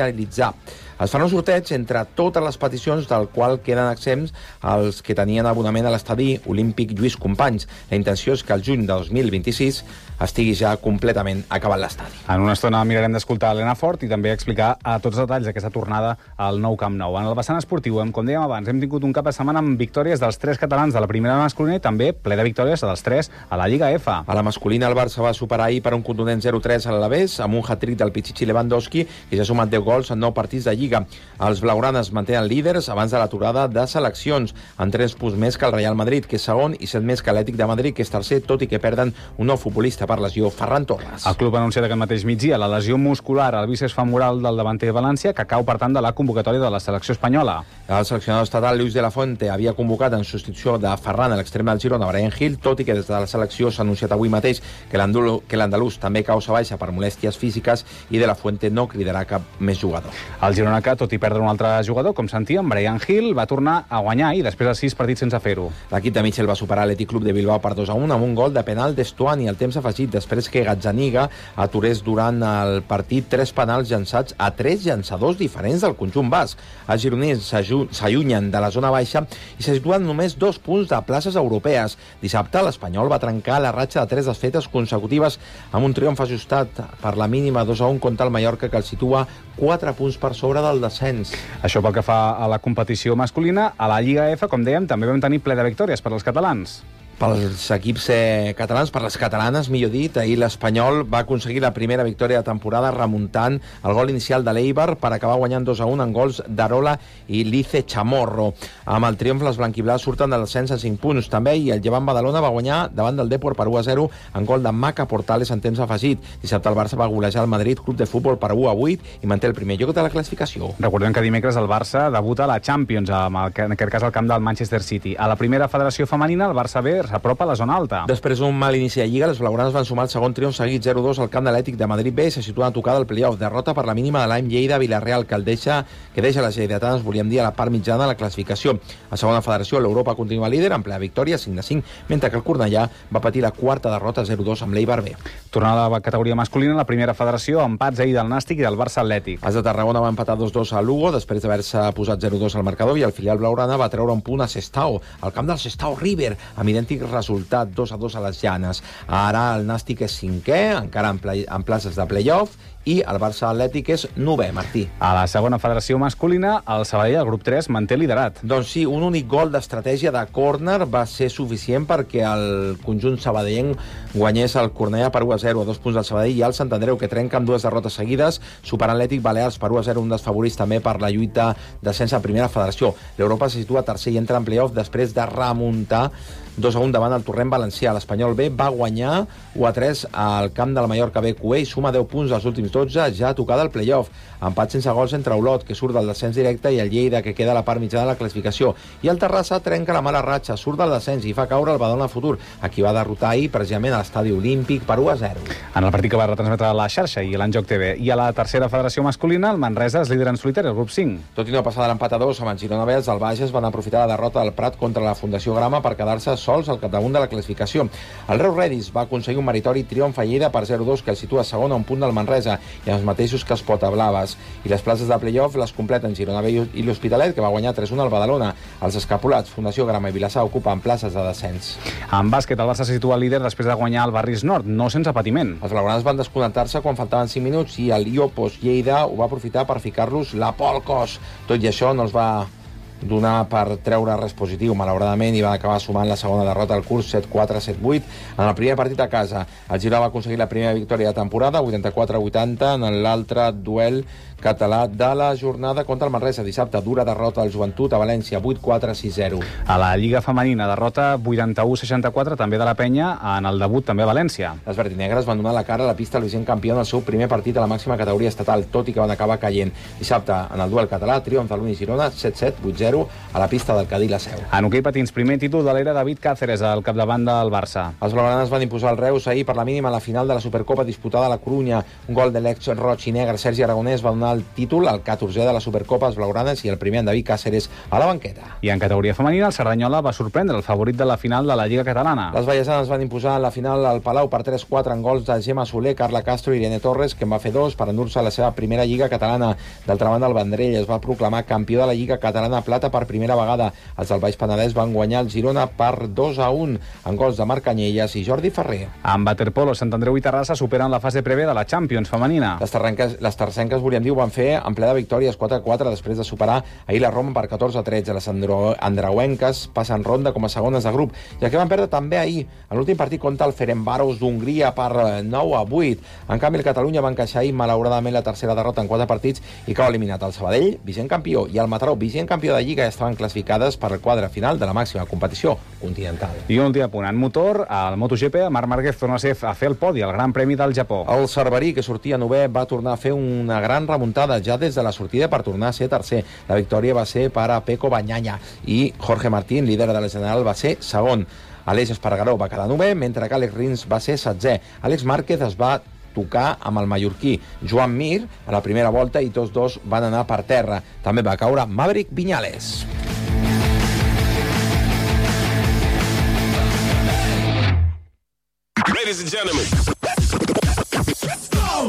S5: Es farà un sorteig entre totes les peticions, del qual queden exempts els que tenien abonament a l'estadi Olímpic Lluís Companys. La intenció és que el juny de dos mil vint-i-sis estigui ja completament acabat l'estadi.
S4: En una estona mirarem d'escoltar Elena Fort i també explicar a tots els detalls d'aquesta tornada al Nou Camp Nou. En el vessant esportiu, com dèiem abans, hem tingut un cap de setmana amb victòries dels tres catalans de la primera masculina i també ple de victòries dels tres a la Lliga F.
S5: A la masculina, el Barça va superar ahir per un contundent zero tres a l'Alavés, amb un hat-trick del Pichichi Lewandowski, que ja ha sumat deu gols en nou partits de Lliga. Els blaugranes mantenen líders abans de l'aturada de seleccions, amb tres punts més que el Real Madrid, que és segon, i set més que l'Atlètic de Madrid, que és tercer, tot i que perden un nou futbolista per lesió, Ferran Torres.
S4: El club ha anunciat aquest mateix migdia la lesió muscular al bíceps femoral del davanter de València, que cau, per tant, de la convocatòria de la selecció espanyola.
S5: El seleccionador estatal Luis de la Fuente havia convocat en substitució de Ferran a l'extrem del Girona, Brian Hill, tot i que des de la selecció s'ha anunciat avui mateix que l'andalús també causa baixa per molèsties físiques i de la Fuente no cridarà cap més jugador.
S4: El Girona, que tot i perdre un altre jugador, com sentíem, Brian Hill, va tornar a guanyar i després de sis partits sense fer-ho.
S5: L'equip de Michel va superar l'Atlètic Club de Bilbao per dos a un amb un gol de penal d'Estuani al temps afegit, després que Gazzaniga aturés durant el partit tres penals llançats a tres llançadors diferents del conjunt basc. Els gironins s'allunyen de la zona baixa i se situen només dos punts de places europees. Dissabte l'Espanyol va trencar la ratxa de tres desfetes consecutives amb un triomf ajustat per la mínima dos a un contra el Mallorca, que el situa quatre punts per sobre del descens.
S4: Això pel que fa a la competició masculina. A la Lliga F, com dèiem, també vam tenir ple de victòries per als catalans.
S5: Pels equips eh, catalans, per les catalanes, millor dit, ahir l'Espanyol va aconseguir la primera victòria de temporada remuntant el gol inicial de l'Eibar per acabar guanyant dos a un en gols d'Arola i Lice Chamorro. Amb el triomf, les blanquiblades surten del descens a cinc punts també, i el Llevant Badalona va guanyar davant del Depor per u a zero en gol de Maca Portales en temps afegit. Dissabte el Barça va golejar el Madrid Club de Futbol per u a vuit i manté el primer lloc de la classificació.
S4: Recordem que dimecres el Barça debuta a la Champions, amb el, en aquest cas al camp del Manchester City. A la primera federació femenina, el Barça B líder s'apropa a la zona alta.
S5: Després d'un mal inici de Lliga, les blaugranes van sumar el segon triomf seguit zero dos al camp de l'Atlètic de Madrid B i se situen a tocar del play-off. Derrota per la mínima de l'A M Lleida-Villarreal, que el deixa, que deixa les lleidatanes, volíem dir, a la part mitjana de la classificació. A segona federació, l'Europa continua líder, en plena victòria, cinc a cinc, mentre que el Cornellà va patir la quarta derrota zero dos amb l'Eibar B.
S4: Tornada a la categoria masculina, la primera federació, empats ahir del Nàstic i del Barça Atlètic.
S5: Els de Tarragona va empatar dos dos a Lugo, després d'haver-se posat zero dos al marcador, i el filial blaugrana va treure un punt a Sestao, al camp del Sestao River, amb idèntic resultat, dos a dos a les Llanes. Ara el Nàstic és cinquè, encara en, play, en places de play-off, i el Barça Atlètic és novè, Martí.
S4: A la segona federació masculina, el Sabadell, el grup tres, manté liderat.
S5: Doncs sí, un únic gol d'estratègia de córner va ser suficient perquè el conjunt sabadellenc guanyés el Cornellà per u a zero, a dos punts del Sabadell, i el Sant Andreu, que trenca amb dues derrotes seguides, superant l'Atlètic Balears per u a zero, un dels favorits també per la lluita d'ascens a primera federació. L'Europa se situa tercer i entra en play-off després de remuntar dos a un davant el Torrent Valencià. L'Espanyol B va guanyar u a tres al camp del Mallorca B Q E i suma deu punts dels últims dotze, ja tocada al play-off. Empat sense gols entre Olot, que surt del descens directe, i el Lleida, que queda a la part mitjana de la classificació. I el Terrassa trenca la mala ratxa, surt del descens i fa caure el Badalona Futur, a qui va derrotar ahir precisament a l'estadi Olímpic per u a zero.
S4: En el partit que va retransmetre la xarxa i l'Enjoc T V. I a la tercera federació masculina, el Manresa és líder en solitari, el grup cinc.
S5: Tot i no passar de l'empat a dos amb el Girona B, els del Bages van aprofitar la derrota del Prat contra la Fundació Grama per quedar-se sols al capdamunt de la classificació. El Reus Redis va aconseguir un meritori triomf a Lleida per zero dos, que el situa segon a un punt del Manresa i els mateixos que els Potablaves. I les places de play-off les completen Girona B i l'Hospitalet, que va guanyar tres a un al Badalona. Els escapulats, Fundació Grama i Vilassar, ocupen places de descens.
S4: En bàsquet, el Barça se situa líder després de guanyar el Barris Nord, no sense patiment.
S5: Els blaugranes van desconnectar-se quan faltaven cinc minuts i el Iopos Lleida ho va aprofitar per ficar-los la Polcos. Tot i això no els va donar per treure res positiu, malauradament, i va acabar sumant la segona derrota al curs, set quatre set vuit. En el primer partit a casa, el Girona va aconseguir la primera victòria de temporada, vuitanta-quatre a vuitanta, en l'altre duel català de la jornada contra el Manresa. Dissabte, dura derrota al Joventut a València, vuit quatre sis zero.
S4: A la Lliga Femenina, derrota vuitanta-u a seixanta-quatre, també de la Penya, en el debut també a València.
S5: Les verdinegres van donar la cara a la pista al vigent campió en el seu primer partit a la màxima categoria estatal, tot i que van acabar caient. Dissabte, en el duel català, triomf de l'Uni Girona, set set vuit zero, a la pista del Cadí la Seu.
S4: En hoquei patins, primer títol de l'era David Cáceres al capdavant del Barça.
S5: Els blaugranes van imposar el Reus ahir per la mínima a la final de la Supercopa disputada a la Corunya. Un gol de l'ex roig i negre Sergi Aragonès va donar el títol al catorzè de la Supercopa als blaugranes i el primer en David Cáceres a la banqueta.
S4: I en categoria femenina, el Cerdanyola va sorprendre el favorit de la final de la Lliga Catalana.
S5: Les vallesanes van imposar la final al Palau per tres quatre en gols de Gemma Soler, Carla Castro i Irene Torres, que en va fer dos per endur-se la seva primera Lliga Catalana. D'altra banda, el Vendrell es va proclamar campió de la Lliga Catalana plata per primera vegada. Els del Baix Penedès van guanyar el Girona per dos a un en gols de Marc Canyelles i Jordi Ferrer.
S4: En waterpolo, Sant Andreu i Terrassa superen la fase prevé de la Champions femenina.
S5: Les terrenques, les tercenques, volíem dir, ho van fer en ple de victòries quatre a quatre després de superar ahir la Roma per catorze a tretze. Les andreuenques passen ronda com a segones de grup, ja que van perdre també ahir en l'últim partit contra el Ferencváros d'Hongria per nou a vuit. En canvi, el Catalunya va encaixar ahir malauradament la tercera derrota en quatre partits i cau eliminat el Sabadell, vigent campió, i el Mataró, vigent campió de Lliga, estaven classificades per el quadre final de la màxima competició continental.
S4: I un últim apunt. En motor, al MotoGP, Marc Márquez torna a, ser, a fer el podi al Gran Premi del Japó.
S5: El Cerverí, que sortia novè, va tornar a fer una gran remuntada ja des de la sortida per tornar a ser tercer. La victòria va ser per a Pecco Bagnaia i Jorge Martín, líder de la general, va ser segon. Aleix Espargaró va quedar novè, mentre que Àlex Rins va ser setzè. Àlex Márquez es va tocar amb el mallorquí Joan Mir a la primera volta i tots dos van anar per terra. També va caure Maverick Viñales.
S20: Ladies and gentlemen, let's go!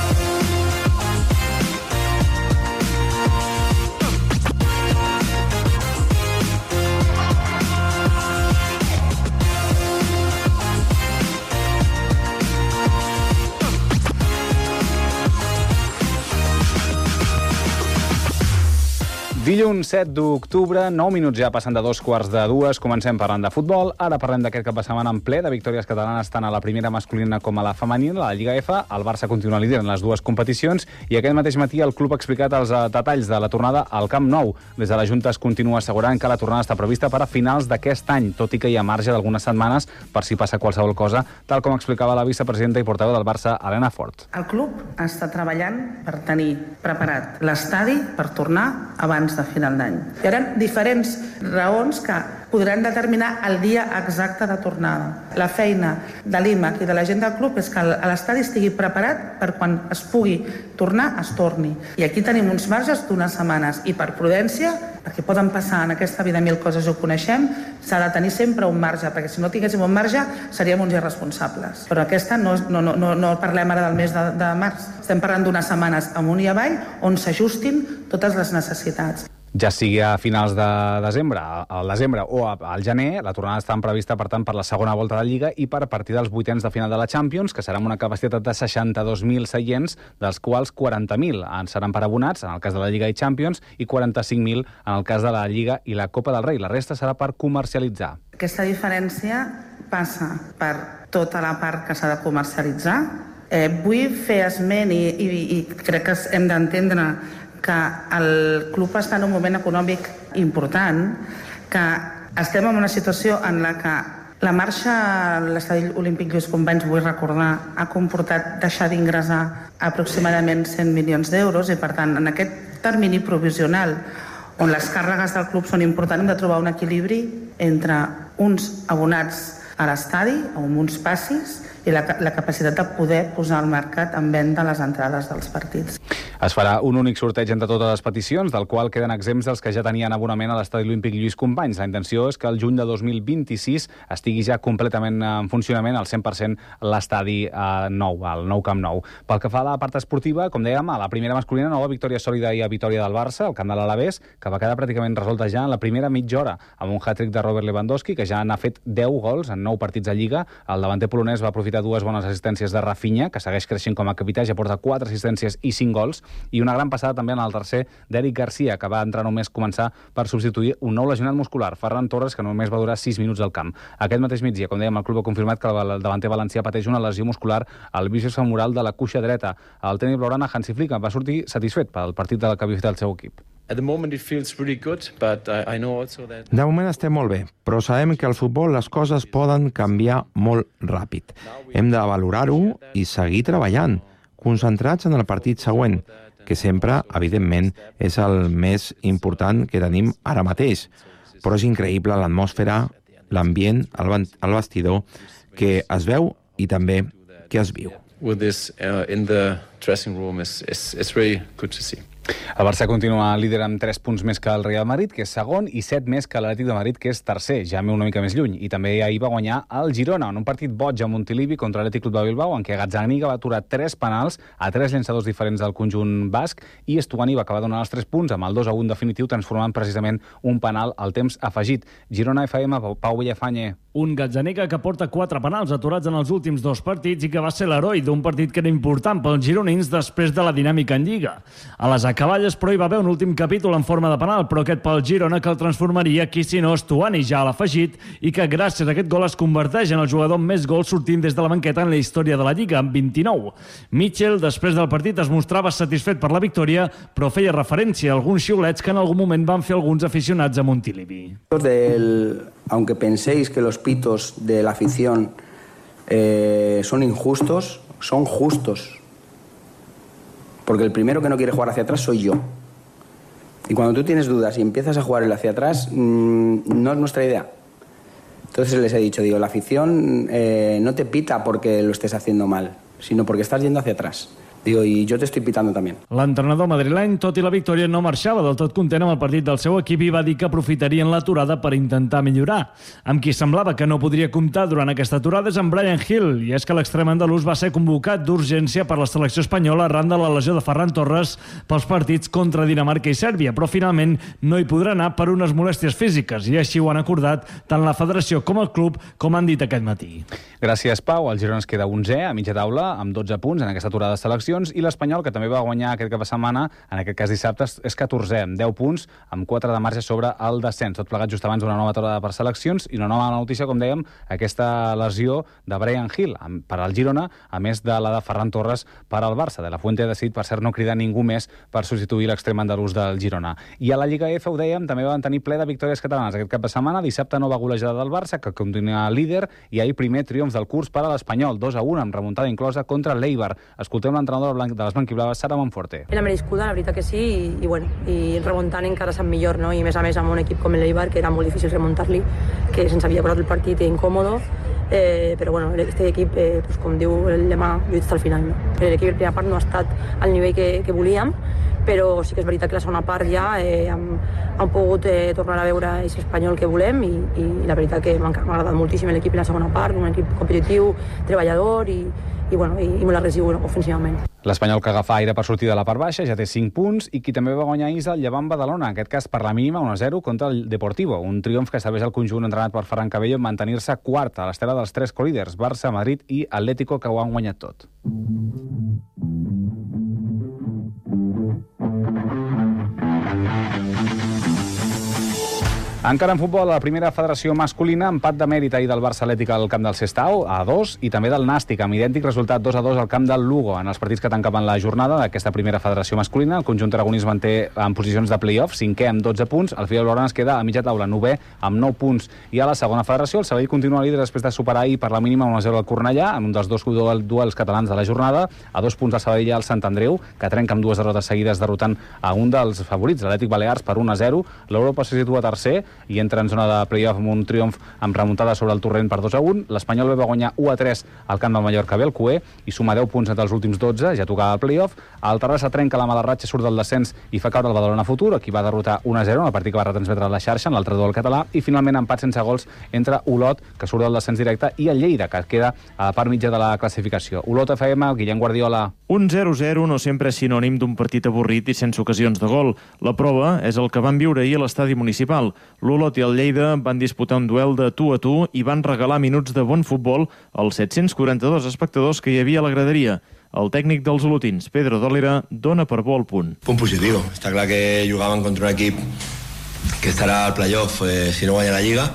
S4: Dilluns set d'octubre, nou minuts ja passant de dos quarts de dues, comencem parlant de futbol. Ara parlem d'aquest cap de setmana en ple de victòries catalanes tant a la primera masculina com a la femenina, la Lliga F. El Barça continua líder en les dues competicions i aquest mateix matí el club ha explicat els detalls de la tornada al Camp Nou. Des de la Junta es continua assegurant que la tornada està prevista per a finals d'aquest any, tot i que hi ha marge d'algunes setmanes per si passa qualsevol cosa, tal com explicava la vicepresidenta i portaveu del Barça, Elena Fort.
S6: El club està treballant per tenir preparat l'estadi per tornar abans de de final d'any. Hi haurà diferents raons que podran determinar el dia exacte de tornada. La feina de l'I M A C i de la gent del club és que l'estadi estigui preparat per quan es pugui tornar, es torni. I aquí tenim uns marges d'unes setmanes. I per prudència, perquè poden passar en aquesta vida mil coses, ho coneixem, s'ha de tenir sempre un marge, perquè si no tinguéssim un marge seríem uns irresponsables. Però aquesta no, no, no, no parlem ara del mes de, de març. Estem parlant d'unes setmanes amunt i avall on s'ajustin totes les necessitats.
S4: Ja sigui a finals de desembre, al desembre o al gener, la tornada està prevista, per tant, per la segona volta de Lliga i per partir dels vuitens de final de la Champions, que serà amb una capacitat de seixanta-dos mil seients, dels quals quaranta mil en seran per abonats, en el cas de la Lliga i Champions, i quaranta-cinc mil en el cas de la Lliga i la Copa del Rei. La resta serà per comercialitzar.
S6: Aquesta diferència passa per tota la part que s'ha de comercialitzar. Eh, vull fer esment i, i, i crec que hem d'entendre que el club està en un moment econòmic important, que estem en una situació en la que la marxa a l'Estadi Olímpic Lluís Companys, vull recordar, ha comportat deixar d'ingressar aproximadament cent milions d'euros i, per tant, en aquest termini provisional, on les càrregues del club són importants, hem de trobar un equilibri entre uns abonats a l'estadi, amb uns passis, i la, la capacitat de poder posar al mercat en venda les entrades dels partits.
S4: Es farà un únic sorteig entre totes les peticions, del qual queden exempts els que ja tenien abonament a l'Estadi Olímpic Lluís Companys. La intenció és que el juny de dos mil vint-i-sis estigui ja completament en funcionament al cent per cent l'estadi eh, nou, el nou Camp Nou. Pel que fa a la part esportiva, com dèiem, a la primera masculina, nova victòria sòlida i a victòria del Barça, al camp de l'Alavés, que va quedar pràcticament resolta ja en la primera mitja hora, amb un hat-trick de Robert Lewandowski, que ja n'ha fet deu gols en nou partits a Lliga. El davanter polonès va aprofitar dues bones assistències de Rafinha, que segueix creixent com a capità, ja porta quatre assistències i cinc gols, i una gran passada també en el tercer d'Eric Garcia, que va entrar només començar per substituir un nou lesionat muscular, Ferran Torres, que només va durar sis minuts al camp. Aquest mateix migdia, com dèiem, el club ha confirmat que el davanter valencià pateix una lesió muscular al bíceps femoral de la cuixa dreta. El tècnic blaugrana Hansi Flick va sortir satisfet pel partit de la que havia fet el seu equip.
S7: At the moment it feels really good, but I, I know also that...
S5: De moment estem molt bé, però sabem que al futbol les coses poden canviar molt ràpid. Hem de valorar-ho i seguir treballant, concentrats en el partit següent, que sempre, evidentment, és el més important que tenim ara mateix. Però és increïble l'atmosfera, l'ambient, el vestidor, que es veu i també que es viu.
S7: With this uh, in the dressing room is, is, is really good to see.
S4: El Barça continua líder amb tres punts més que el Real Madrid, que és segon, i set més que l'Atlètic de Madrid, que és tercer, ja una mica més lluny. I també ahir va guanyar el Girona, en un partit boig a Montilivi contra l'Atlètic Club de Bilbao, en què Gazzaniga va aturar tres penals a tres llançadors diferents del conjunt basc, i Estuani va acabar donant els tres punts, amb el dos a un definitiu, transformant precisament un penal al temps afegit. Girona F M, Pau Villafañe.
S15: Un Gazzaniga que porta quatre penals aturats en els últims dos partits i que va ser l'heroi d'un partit que era important pels gironins després de la dinàmica en Lliga. A les acaballes, però, hi va haver un últim capítol en forma de penal, però aquest pel Girona, que el transformaria, qui si no, Estuani ja a l'afegit, i que gràcies a aquest gol es converteix en el jugador amb més gols sortint des de la banqueta en la història de la Lliga, amb vint-i-nou. Mitchell, després del partit, es mostrava satisfet per la victòria, però feia referència a alguns xiulets que en algun moment van fer alguns aficionats a Montilivi.
S8: Del... Aunque penséis que los pitos de la afición eh, son injustos, son justos. Porque el primero que no quiere jugar hacia atrás soy yo. Y cuando tú tienes dudas y empiezas a jugar el hacia atrás, mmm, no es nuestra idea. Entonces les he dicho, digo, la afición eh, no te pita porque lo estés haciendo mal, sino porque estás yendo hacia atrás. Digo, i jo t'estic pitando també.
S15: L'entrenador madrileny, tot i la victòria, no marxava del tot content amb el partit del seu equip i va dir que aprofitarien l'aturada per intentar millorar. Amb qui semblava que no podria comptar durant aquesta aturada és en Bryan Gil, i és que l'extrem andalús va ser convocat d'urgència per la selecció espanyola arran de la lesió de Ferran Torres pels partits contra Dinamarca i Sèrbia, però finalment no hi podrà anar per unes molèsties físiques, i així ho han acordat tant la federació com el club, com han dit aquest matí.
S4: Gràcies, Pau. El Girona es queda onzè a mitja taula amb dotze punts en aquesta aturada de selecció, i l'Espanyol, que també va guanyar aquest cap de setmana, en aquest cas dissabte, és catorzè, amb deu punts, amb quatre de marge sobre el descens. Tot plegat just abans d'una nova aturada per seleccions i una nova notícia, com dèiem, aquesta lesió de Bryan Gil per al Girona, a més de la de Ferran Torres per al Barça. De la Fuente ha decidit, per cert, no cridar ningú més per substituir l'extrem andalús del Girona. I a la Lliga F, ho dèiem, també van tenir ple de victòries catalanes aquest cap de setmana. Dissabte, nova golejada del Barça, que continua líder, i ahir primer triomf del curs per a l'Espanyol, dos a un, amb remuntada inclosa contra l'Eibar. Escoltem l'entrenador l'entrenadora de les blanquiblaves, Sara Monforte.
S21: Era merescuda, la veritat que sí, i, i, bueno, i remuntant encara sap millor, no? I a més a més amb un equip com l'Eibar, que era molt difícil remuntar-li, que se'ns havia posat el partit incòmodo, eh, però bueno, este equip, eh, pues, com diu el lema, lluita fins al final. No? L'equip de primera part no ha estat al nivell que, que volíem, però sí que és veritat que la segona part ja eh, hem, hem pogut eh, tornar a veure aquest espanyol que volem i, i la veritat que m'ha agradat moltíssim l'equip en la segona part, un equip competitiu, treballador i, i, bueno, i, i molt agressiu ofensivament.
S4: L'Espanyol, que agafa aire per sortir de la part baixa, ja té cinc punts i qui també va guanyar és el Llevant Badalona, en aquest cas per la mínima un a zero contra el Deportivo, un triomf que serveix al conjunt entrenat per Ferran Cabello en mantenir-se quart a l'estela dels tres colíders, Barça, Madrid i Atlético, que ho han guanyat tot. Encara en futbol, a la primera federació masculina, empat de mèrit ahir del Barça Atlètic al camp del Sestao, a dos, i també del Nàstic, amb idèntic resultat dos a dos al camp del Lugo. En els partits que tancaven la jornada d'aquesta primera federació masculina, el conjunt aragoní es manté en posicions de play-off, cinquè amb dotze punts, el Fidel Blaugrana es queda a mitja taula, novè amb nou punts. I a la segona federació, el Sabadell continua líder després de superar ahir per la mínima un a zero al Cornellà, en un dels dos duels catalans de la jornada, a dos punts al Sabadell al Sant Andreu, que trenca amb dues derrotes seguides derrotant a un dels favorits, l'Atlètic Balears, per un a zero. L'Europa se situa tercer i entra en zona de play-off amb un triomf amb remuntada sobre el Torrent per dos a un. L'Espanyol va guanyar u a tres al camp del Mallorca B, el Cué, i suma deu punts entre els últims dotze, ja tocava el play-off. El Terrassa trenca la mala ratxa, surt del descens i fa caure el Badalona Futur, aquí va derrotar un a zero, en el partit que va retransmetre la xarxa, en l'altre duel català, i finalment empat sense gols entre Olot, que surt del descens directe, i el Lleida, que queda a la part mitja de la classificació. Olot F M, Guillem Guardiola.
S22: Un zero a zero no sempre és sinònim d'un partit avorrit i sense ocasions de gol. La prova és el que van viure ahir a l'estadi municipal. L'Olot i el Lleida van disputar un duel de tu a tu i van regalar minuts de bon futbol als set-cents quaranta-dos espectadors que hi havia a la graderia. El tècnic dels olotins, Pedro Dòlera, dona per bo el punt.
S23: Punt positiu. Està clar que jugaven contra un equip que estarà al playoff eh, si no guanya la Lliga.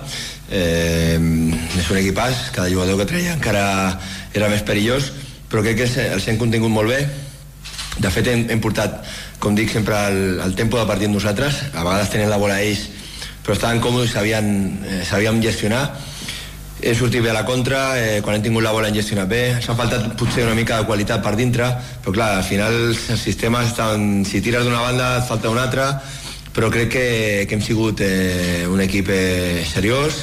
S23: Eh, és un equipàs, cada jugador que treia encara era més perillós, però crec que els hem contingut molt bé. De fet, hem, hem portat, com dic sempre, el, el tempo del partit nosaltres. A vegades tenen la bola ells, però estaven còmodes i sabien, eh, sabíem gestionar. He sortit bé a la contra, eh, quan hem tingut la bola hem gestionat bé. S'ha faltat potser una mica de qualitat per dintre, però clar, al final els sistemes estan, si tires d'una banda et falta una altra, però crec que, que hem sigut eh, un equip eh, seriós,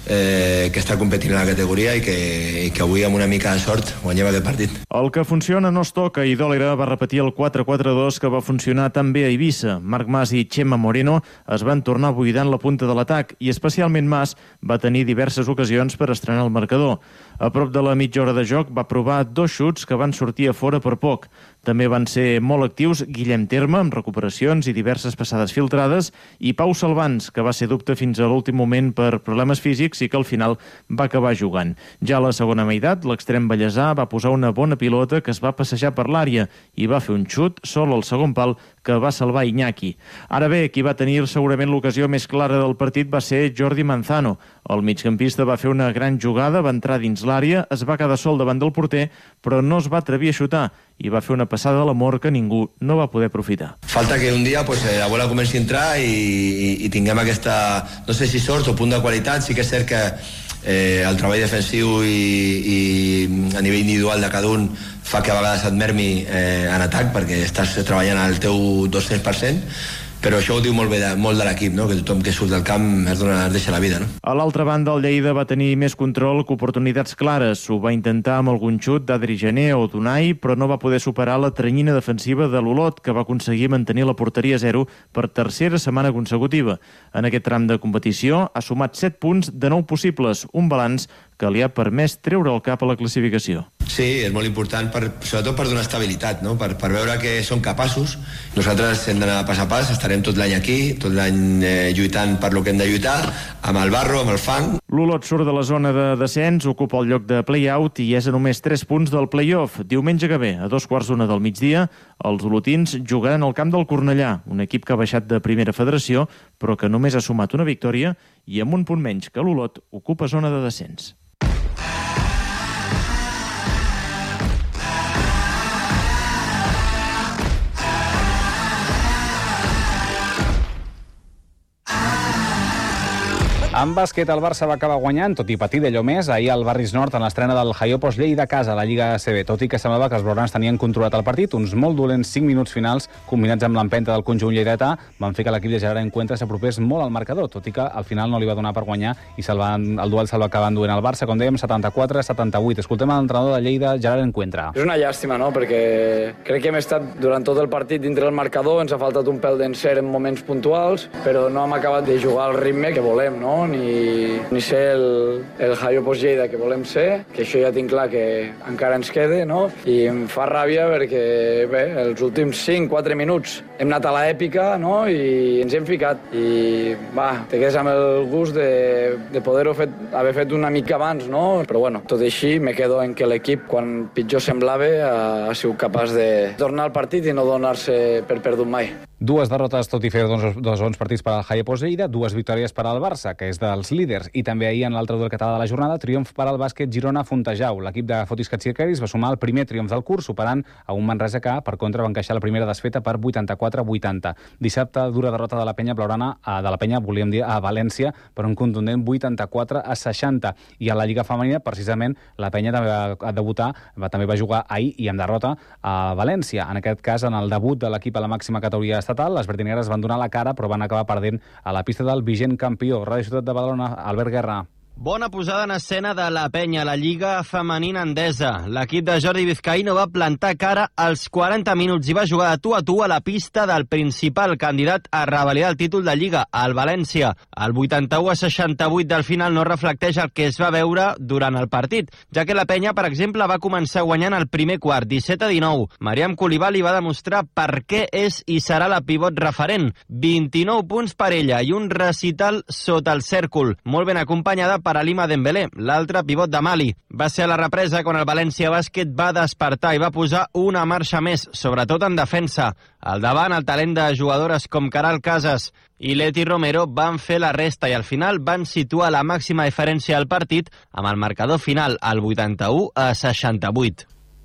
S23: eh, que està competint en la categoria i que, i que avui amb una mica de sort guanyem aquest partit.
S22: El que funciona no es toca i Dòlera va repetir el quatre quatre dos que va funcionar tan bé a Eivissa. Marc Mas i Chema Moreno es van tornar buidant la punta de l'atac i especialment Mas va tenir diverses ocasions per estrenar el marcador. A prop de la mitja hora de joc va provar dos xuts que van sortir a fora per poc. També van ser molt actius Guillem Terme, amb recuperacions i diverses passades filtrades, i Pau Salvans, que va ser dubte fins a l'últim moment per problemes físics i que al final va acabar jugant. Ja a la segona meitat, l'extrem ballesà va posar una bona pilota que es va passejar per l'àrea i va fer un xut sol al segon pal que va salvar Iñaki. Ara bé, qui va tenir segurament l'ocasió més clara del partit va ser Jordi Manzano. El migcampista va fer una gran jugada, va entrar dins l'àrea, es va quedar sol davant del porter, però no es va atrevir a xutar i va fer una passada a l'amor que ningú no va poder aprofitar.
S23: Falta que un dia pues, la bola comenci a entrar i, i, i tinguem aquesta, no sé si sort o punt de qualitat. Sí que és cert que eh, el treball defensiu i, i a nivell individual de cada un fa que a vegades et mermi eh, en atac perquè estàs treballant al teu dos-cents per cent, però això ho diu molt bé de, molt de l'equip, no? Que tothom que surt del camp es, dona, es deixa la vida. No?
S22: A l'altra banda, el Lleida va tenir més control que oportunitats clares. Ho va intentar amb algun xut d'Adri Gené o d'Unai, però no va poder superar la tranyina defensiva de l'Olot, que va aconseguir mantenir la porteria a zero per tercera setmana consecutiva. En aquest tram de competició ha sumat set punts de nou possibles, un balanç que li ha permès treure el cap a la classificació.
S23: Sí, és molt important, per, sobretot per donar estabilitat, no? per, per veure que són capaços. Nosaltres hem d'anar pas a pas, estarem tot l'any aquí, tot l'any eh, lluitant per lo que hem de lluitar, amb el barro, amb el fang.
S22: L'Olot surt de la zona de descens, ocupa el lloc de play-out i és a només tres punts del play-off. Diumenge que ve, a dos quarts d'una del migdia, els olotins jugaran al camp del Cornellà, un equip que ha baixat de primera federació, però que només ha sumat una victòria i amb un punt menys que l'Olot ocupa zona de descens.
S4: En bàsquet, el Barça va acabar guanyant, tot i patir d'allò més, ahir al Barris Nord en l'estrena del Jaiopos Lleida a casa a la Lliga A C B, tot i que semblava que els blaugranes tenien controlat el partit. Uns molt dolents cinc minuts finals, combinats amb l'empenta del conjunt lleidatà, van fer que l'equip de Gerard Encuentra s'apropés molt al marcador, tot i que al final no li va donar per guanyar i se'l van, el duel se'l va acabar enduent al Barça, com dèiem, setanta-quatre a setanta-vuit. Escoltem l'entrenador de Lleida, Gerard Encuentra.
S2: És una llàstima, no?, perquè crec que hem estat durant tot el partit dintre del marcador, ens ha faltat un pèl d'encert en moments puntuals, però no hem acabat de jugar al ritme que volem, no?, ni, ni ser el, el Jaiopos Lleida que volem ser, que això ja tinc clar que encara ens queda, no?, i em fa ràbia perquè, bé, els últims cinc quatre minuts hem anat a l'èpica, no?, i ens hem ficat, i va, te quedes amb el gust de, de poder-ho fet, haver fet una mica abans, no?, però bueno, tot així me quedo en que l'equip, quan pitjor semblava, ha, ha sigut capaç de tornar al partit i no donar-se per perdut mai.
S4: Dues derrotes, tot i fer dos, dos bons partits per al Jaiopos Lleida, dues victòries per al Barça, que és dels líders, i també ahir en l'altre duel català de la jornada, triomf per al bàsquet Girona-Fontejau. L'equip de Fotis Katsikaris va sumar el primer triomf del curs, superant a un Manresa que, per contra, va encaixar la primera desfeta per vuitanta-quatre a vuitanta. Dissabte, dura derrota de la penya blaugrana, de la penya, volíem dir, a València, per un contundent vuitanta-quatre a seixanta. I a la Lliga Femenina, precisament, la penya també va debutar, va, també va jugar ahir i amb derrota a València. En aquest cas, en el debut de l'equip a la màxima categoria estatal, les verdinegres van donar la cara, però van acabar perdent a la pista del vigent campió. Ràdio Ciutat de Badalona, Albert Guerra.
S3: Bona posada en escena de la penya, la Lliga Femenina Endesa. L'equip de Jordi Vizcaíno va plantar cara als quaranta minuts i va jugar de tu a tu a la pista del principal candidat a revalidar el títol de Lliga, el València. El vuitanta-u a seixanta-vuit del final no reflecteix el que es va veure durant el partit, ja que la penya, per exemple, va començar guanyant el primer quart, disset a dinou. Mariam Coulibaly va demostrar per què és i serà la pivot referent. vint-i-nou punts per ella i un recital sota el cèrcol, molt ben acompanyada per Alima Dembélé, l'altre pivot de Mali. Va ser a la represa quan el València Bàsquet va despertar i va posar una marxa més, sobretot en defensa. Al davant, el talent de jugadores com Caral Casas i Leti Romero van fer la resta i al final van situar la màxima diferència del partit amb el marcador final, al vuitanta-u a seixanta-vuit.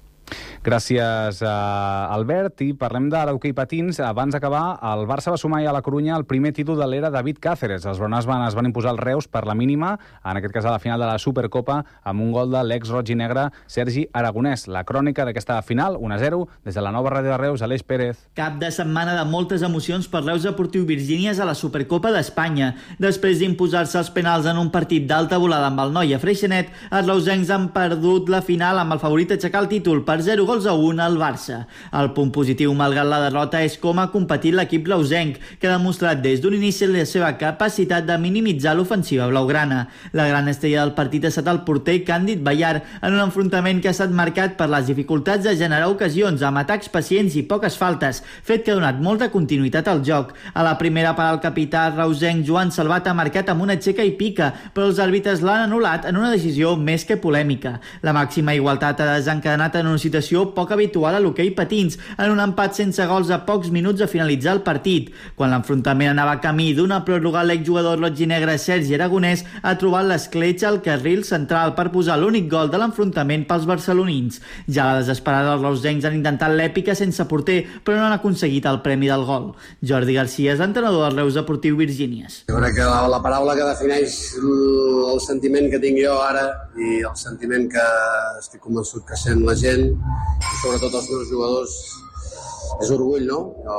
S4: Gràcies, uh, Albert. I parlem de l'hoquei patins. Abans d'acabar, el Barça va sumar a la Corunya el primer títol de l'era David Cáceres. Els blaugranes van, es van imposar els Reus per la mínima, en aquest cas a la final de la Supercopa, amb un gol de l'ex roig i negre Sergi Aragonès. La crònica d'aquesta final, un a zero, des de la nova ràdio de Reus, Aleix Pérez.
S10: Cap de setmana de moltes emocions per Reus Deportiu Virgínies a la Supercopa d'Espanya. Després d'imposar-se els penals en un partit d'alta volada amb el Noia Freixenet, els reusencs han perdut la final amb el favorit a aixecar el títol per zero gols a un al Barça. El punt positiu, malgrat la derrota, és com ha competit l'equip reusenc, que ha demostrat des d'un inici la seva capacitat de minimitzar l'ofensiva blaugrana. La gran estrella del partit ha estat el porter Càndid Ballar, en un enfrontament que ha estat marcat per les dificultats de generar ocasions amb atacs pacients i poques faltes, fet que ha donat molta continuïtat al joc. A la primera part, el capità reusenc Joan Salvat ha marcat amb una aixeca i pica, però els àrbitres l'han anul·lat en una decisió més que polèmica. La màxima igualtat ha desencadenat en una situació poc habitual a l'hoquei patins, en un empat sense gols a pocs minuts de finalitzar el partit. Quan l'enfrontament anava camí d'una pròrroga, l'exjugador roig i negre Sergi Aragonès ha trobat l'escletxa al carril central per posar l'únic gol de l'enfrontament pels barcelonins. Ja a la desesperada, els reusencs han intentat l'èpica sense porter, però no han aconseguit el premi del gol. Jordi Garcia és entrenador del Reus Deportiu Virgínies.
S24: Jo crec que la, la paraula que defineix el sentiment que tinc jo ara i el sentiment que estic convençut que sent la gent i sobretot els meus jugadors és orgull, no?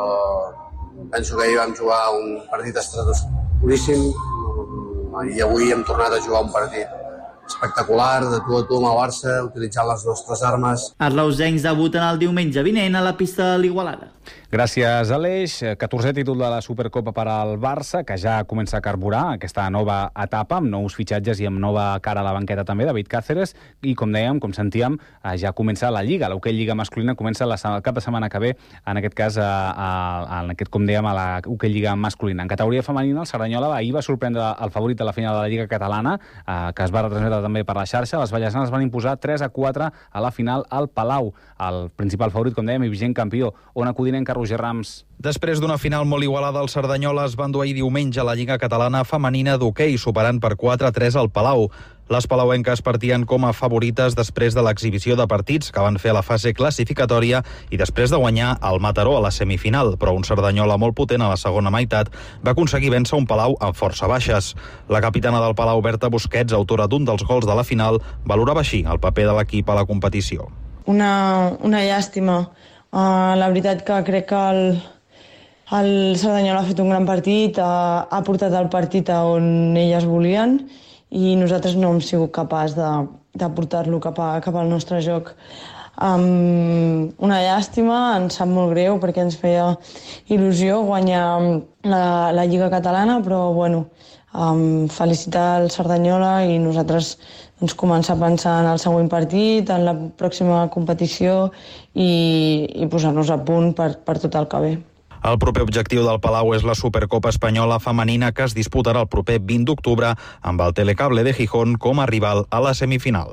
S24: Jo penso que ahir vam jugar un partit estratosfèric i avui hem tornat a jugar un partit espectacular, de tu a tu amb el Barça, utilitzant les nostres armes.
S10: Els reusencs debuten el diumenge vinent a la pista de l'Igualada.
S4: Gràcies, Aleix. catorzè títol de la Supercopa per al Barça, que ja comença a carburar aquesta nova etapa, amb nous fitxatges i amb nova cara a la banqueta també, David Cáceres, i com dèiem, com sentíem, ja comença la Lliga. L'hoquei Lliga masculina comença el cap de setmana que ve, en aquest cas, a, a, en aquest, com dèiem, a la hoquei Lliga masculina. En categoria femenina, el Cerdanyola ahir va sorprendre el favorit de la final de la Lliga catalana, eh, que es va retransmetre també per la xarxa. Les vallesanes van imposar tres a quatre a la final al Palau, el principal favorit, com dèiem, i vigent campió. Ona Codina Codinenca, Roger Rams.
S9: Després d'una final molt igualada, el Cerdanyola es va endur ahir diumenge a la Lliga Catalana Femenina d'Hoquei, superant per quatre a tres al Palau. Les palauenques partien com a favorites després de l'exhibició de partits que van fer a la fase classificatòria i després de guanyar el Mataró a la semifinal, però un Cerdanyola molt potent a la segona meitat va aconseguir vèncer un Palau amb força baixes. La capitana del Palau, Berta Busquets, autora d'un dels gols de la final, valorava així el paper de l'equip a la competició.
S11: Una, una llàstima. Uh, la veritat que crec que el, el Cerdanyola ha fet un gran partit, ha, ha portat el partit a on elles volien i nosaltres no hem sigut capaç de, de portar-lo cap, a, cap al nostre joc. Um, una llàstima, ens sap molt greu perquè ens feia il·lusió guanyar la, la Lliga Catalana, però bueno, um, felicitar el Cerdanyola i nosaltres doncs, començar a pensar en el següent partit, en la pròxima competició i, i posar-nos a punt per, per tot el que ve.
S9: El proper objectiu del Palau és la Supercopa Espanyola Femenina que es disputarà el proper vint d'octubre amb el Telecable de Gijón com a rival a la semifinal.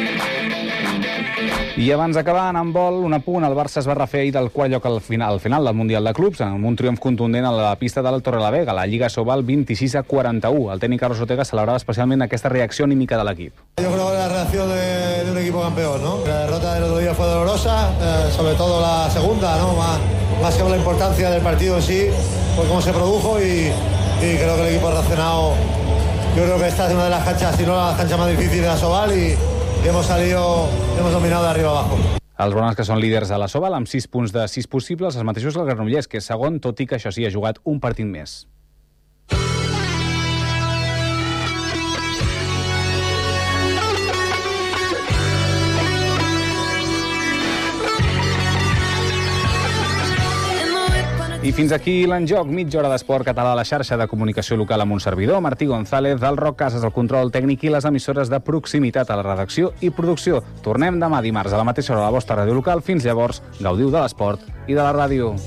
S4: I abans d'acabar, en handbol, un apunt, el Barça es va refer ahir del quart lloc al final, al final del Mundial de Clubs, amb un triomf contundent a la pista del Torrelavega, la Lliga Sobal vint-i-sis a quaranta-u. El tècnic Carlos Ortega celebrava especialment aquesta reacció anímica de l'equip.
S12: Yo creo que la reacción de, de un equipo campeón, ¿no? La derrota del otro día fue dolorosa, eh, sobre todo la segunda, ¿no? Más, más que la importancia del partido en sí, pues cómo se produjo y, y creo que el equipo ha reaccionado. Yo creo que esta es una de las canchas, si no la cancha más difícil de la Sobal y i hemos salido, hemos dominado de arriba abajo.
S4: Els Brones, que són líders a la Sobal, amb sis punts de sis possibles, els mateixos que el Granollers, que és segon, tot i que això sí, ha jugat un partit més. I fins aquí l'enjoc, mitja hora d'esport català a la xarxa de comunicació local amb un servidor, Martí González, del Roc Casas, el control tècnic i les emissores de proximitat a la redacció i producció. Tornem demà dimarts a la mateixa hora a la vostra ràdio local. Fins llavors, gaudiu de l'esport i de la ràdio.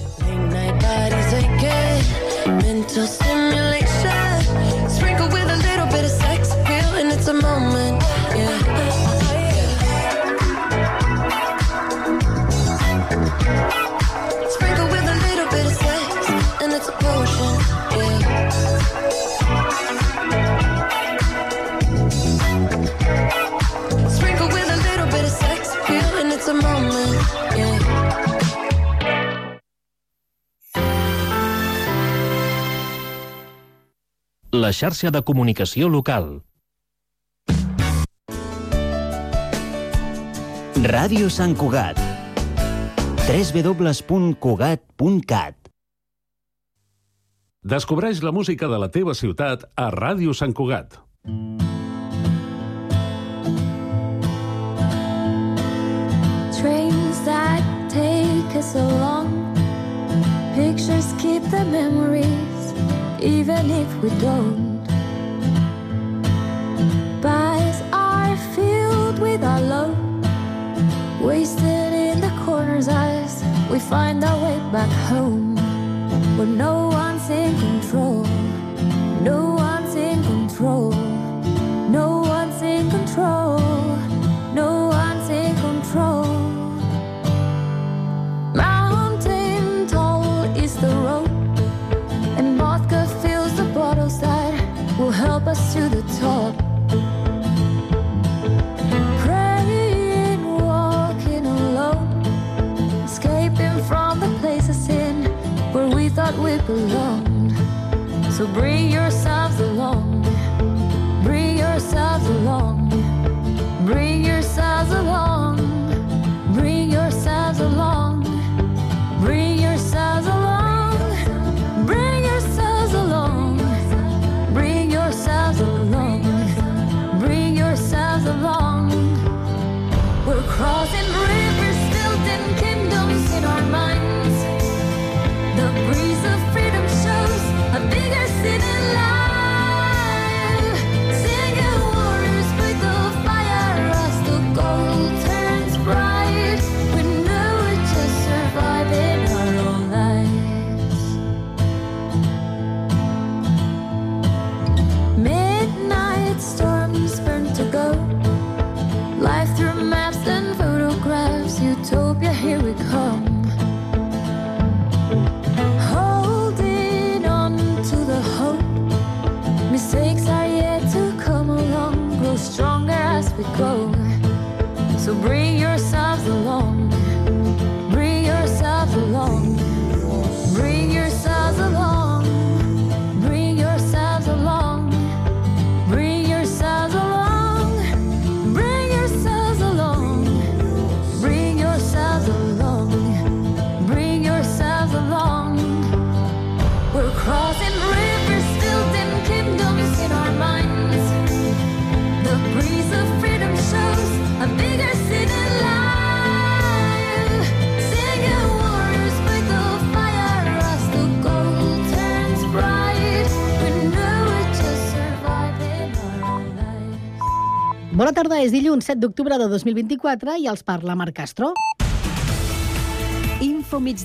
S19: La xarxa de comunicació local. Ràdio Sant Cugat. w w w punt cugat punt cat.
S13: Descobreix la música de la teva ciutat a Ràdio Sant Cugat.
S25: Trains that take us along, pictures keep the memories, even if we don't. Pies are filled with our love, wasted in the corner's eyes. We find our way back home, where no one's in control. No one's in control. No one's in control. No one's in control. Mountain tall is the road, and vodka fills the bottles that will help us to the top. Praying, walking alone, escaping from the places in where we thought we belonged. So bring yourselves along, bring yourselves along, bring yourselves along, bring yourselves along, bring yourselves along, bring yourselves along, bring yourselves along, bring yourselves along. We're crossing rivers, building kingdoms in our minds. The breeze of freedom shows a bigger city life. Singing warriors, but we go. So bring yourselves along, bring yourselves along, bring yourselves along, bring yourselves along, bring yourselves along, bring yourselves along, bring yourselves along, bring yourselves along. We're crossing rivers, building kingdoms in our minds. The breeze of freedom shows a bigger city life. Singing warriors by the fire as the gold turns bright. We knew it just survived in our lives.
S1: Bona tarda, és dilluns set d'octubre de dos mil vint-i-quatre i els parla Marc Castro.
S14: Info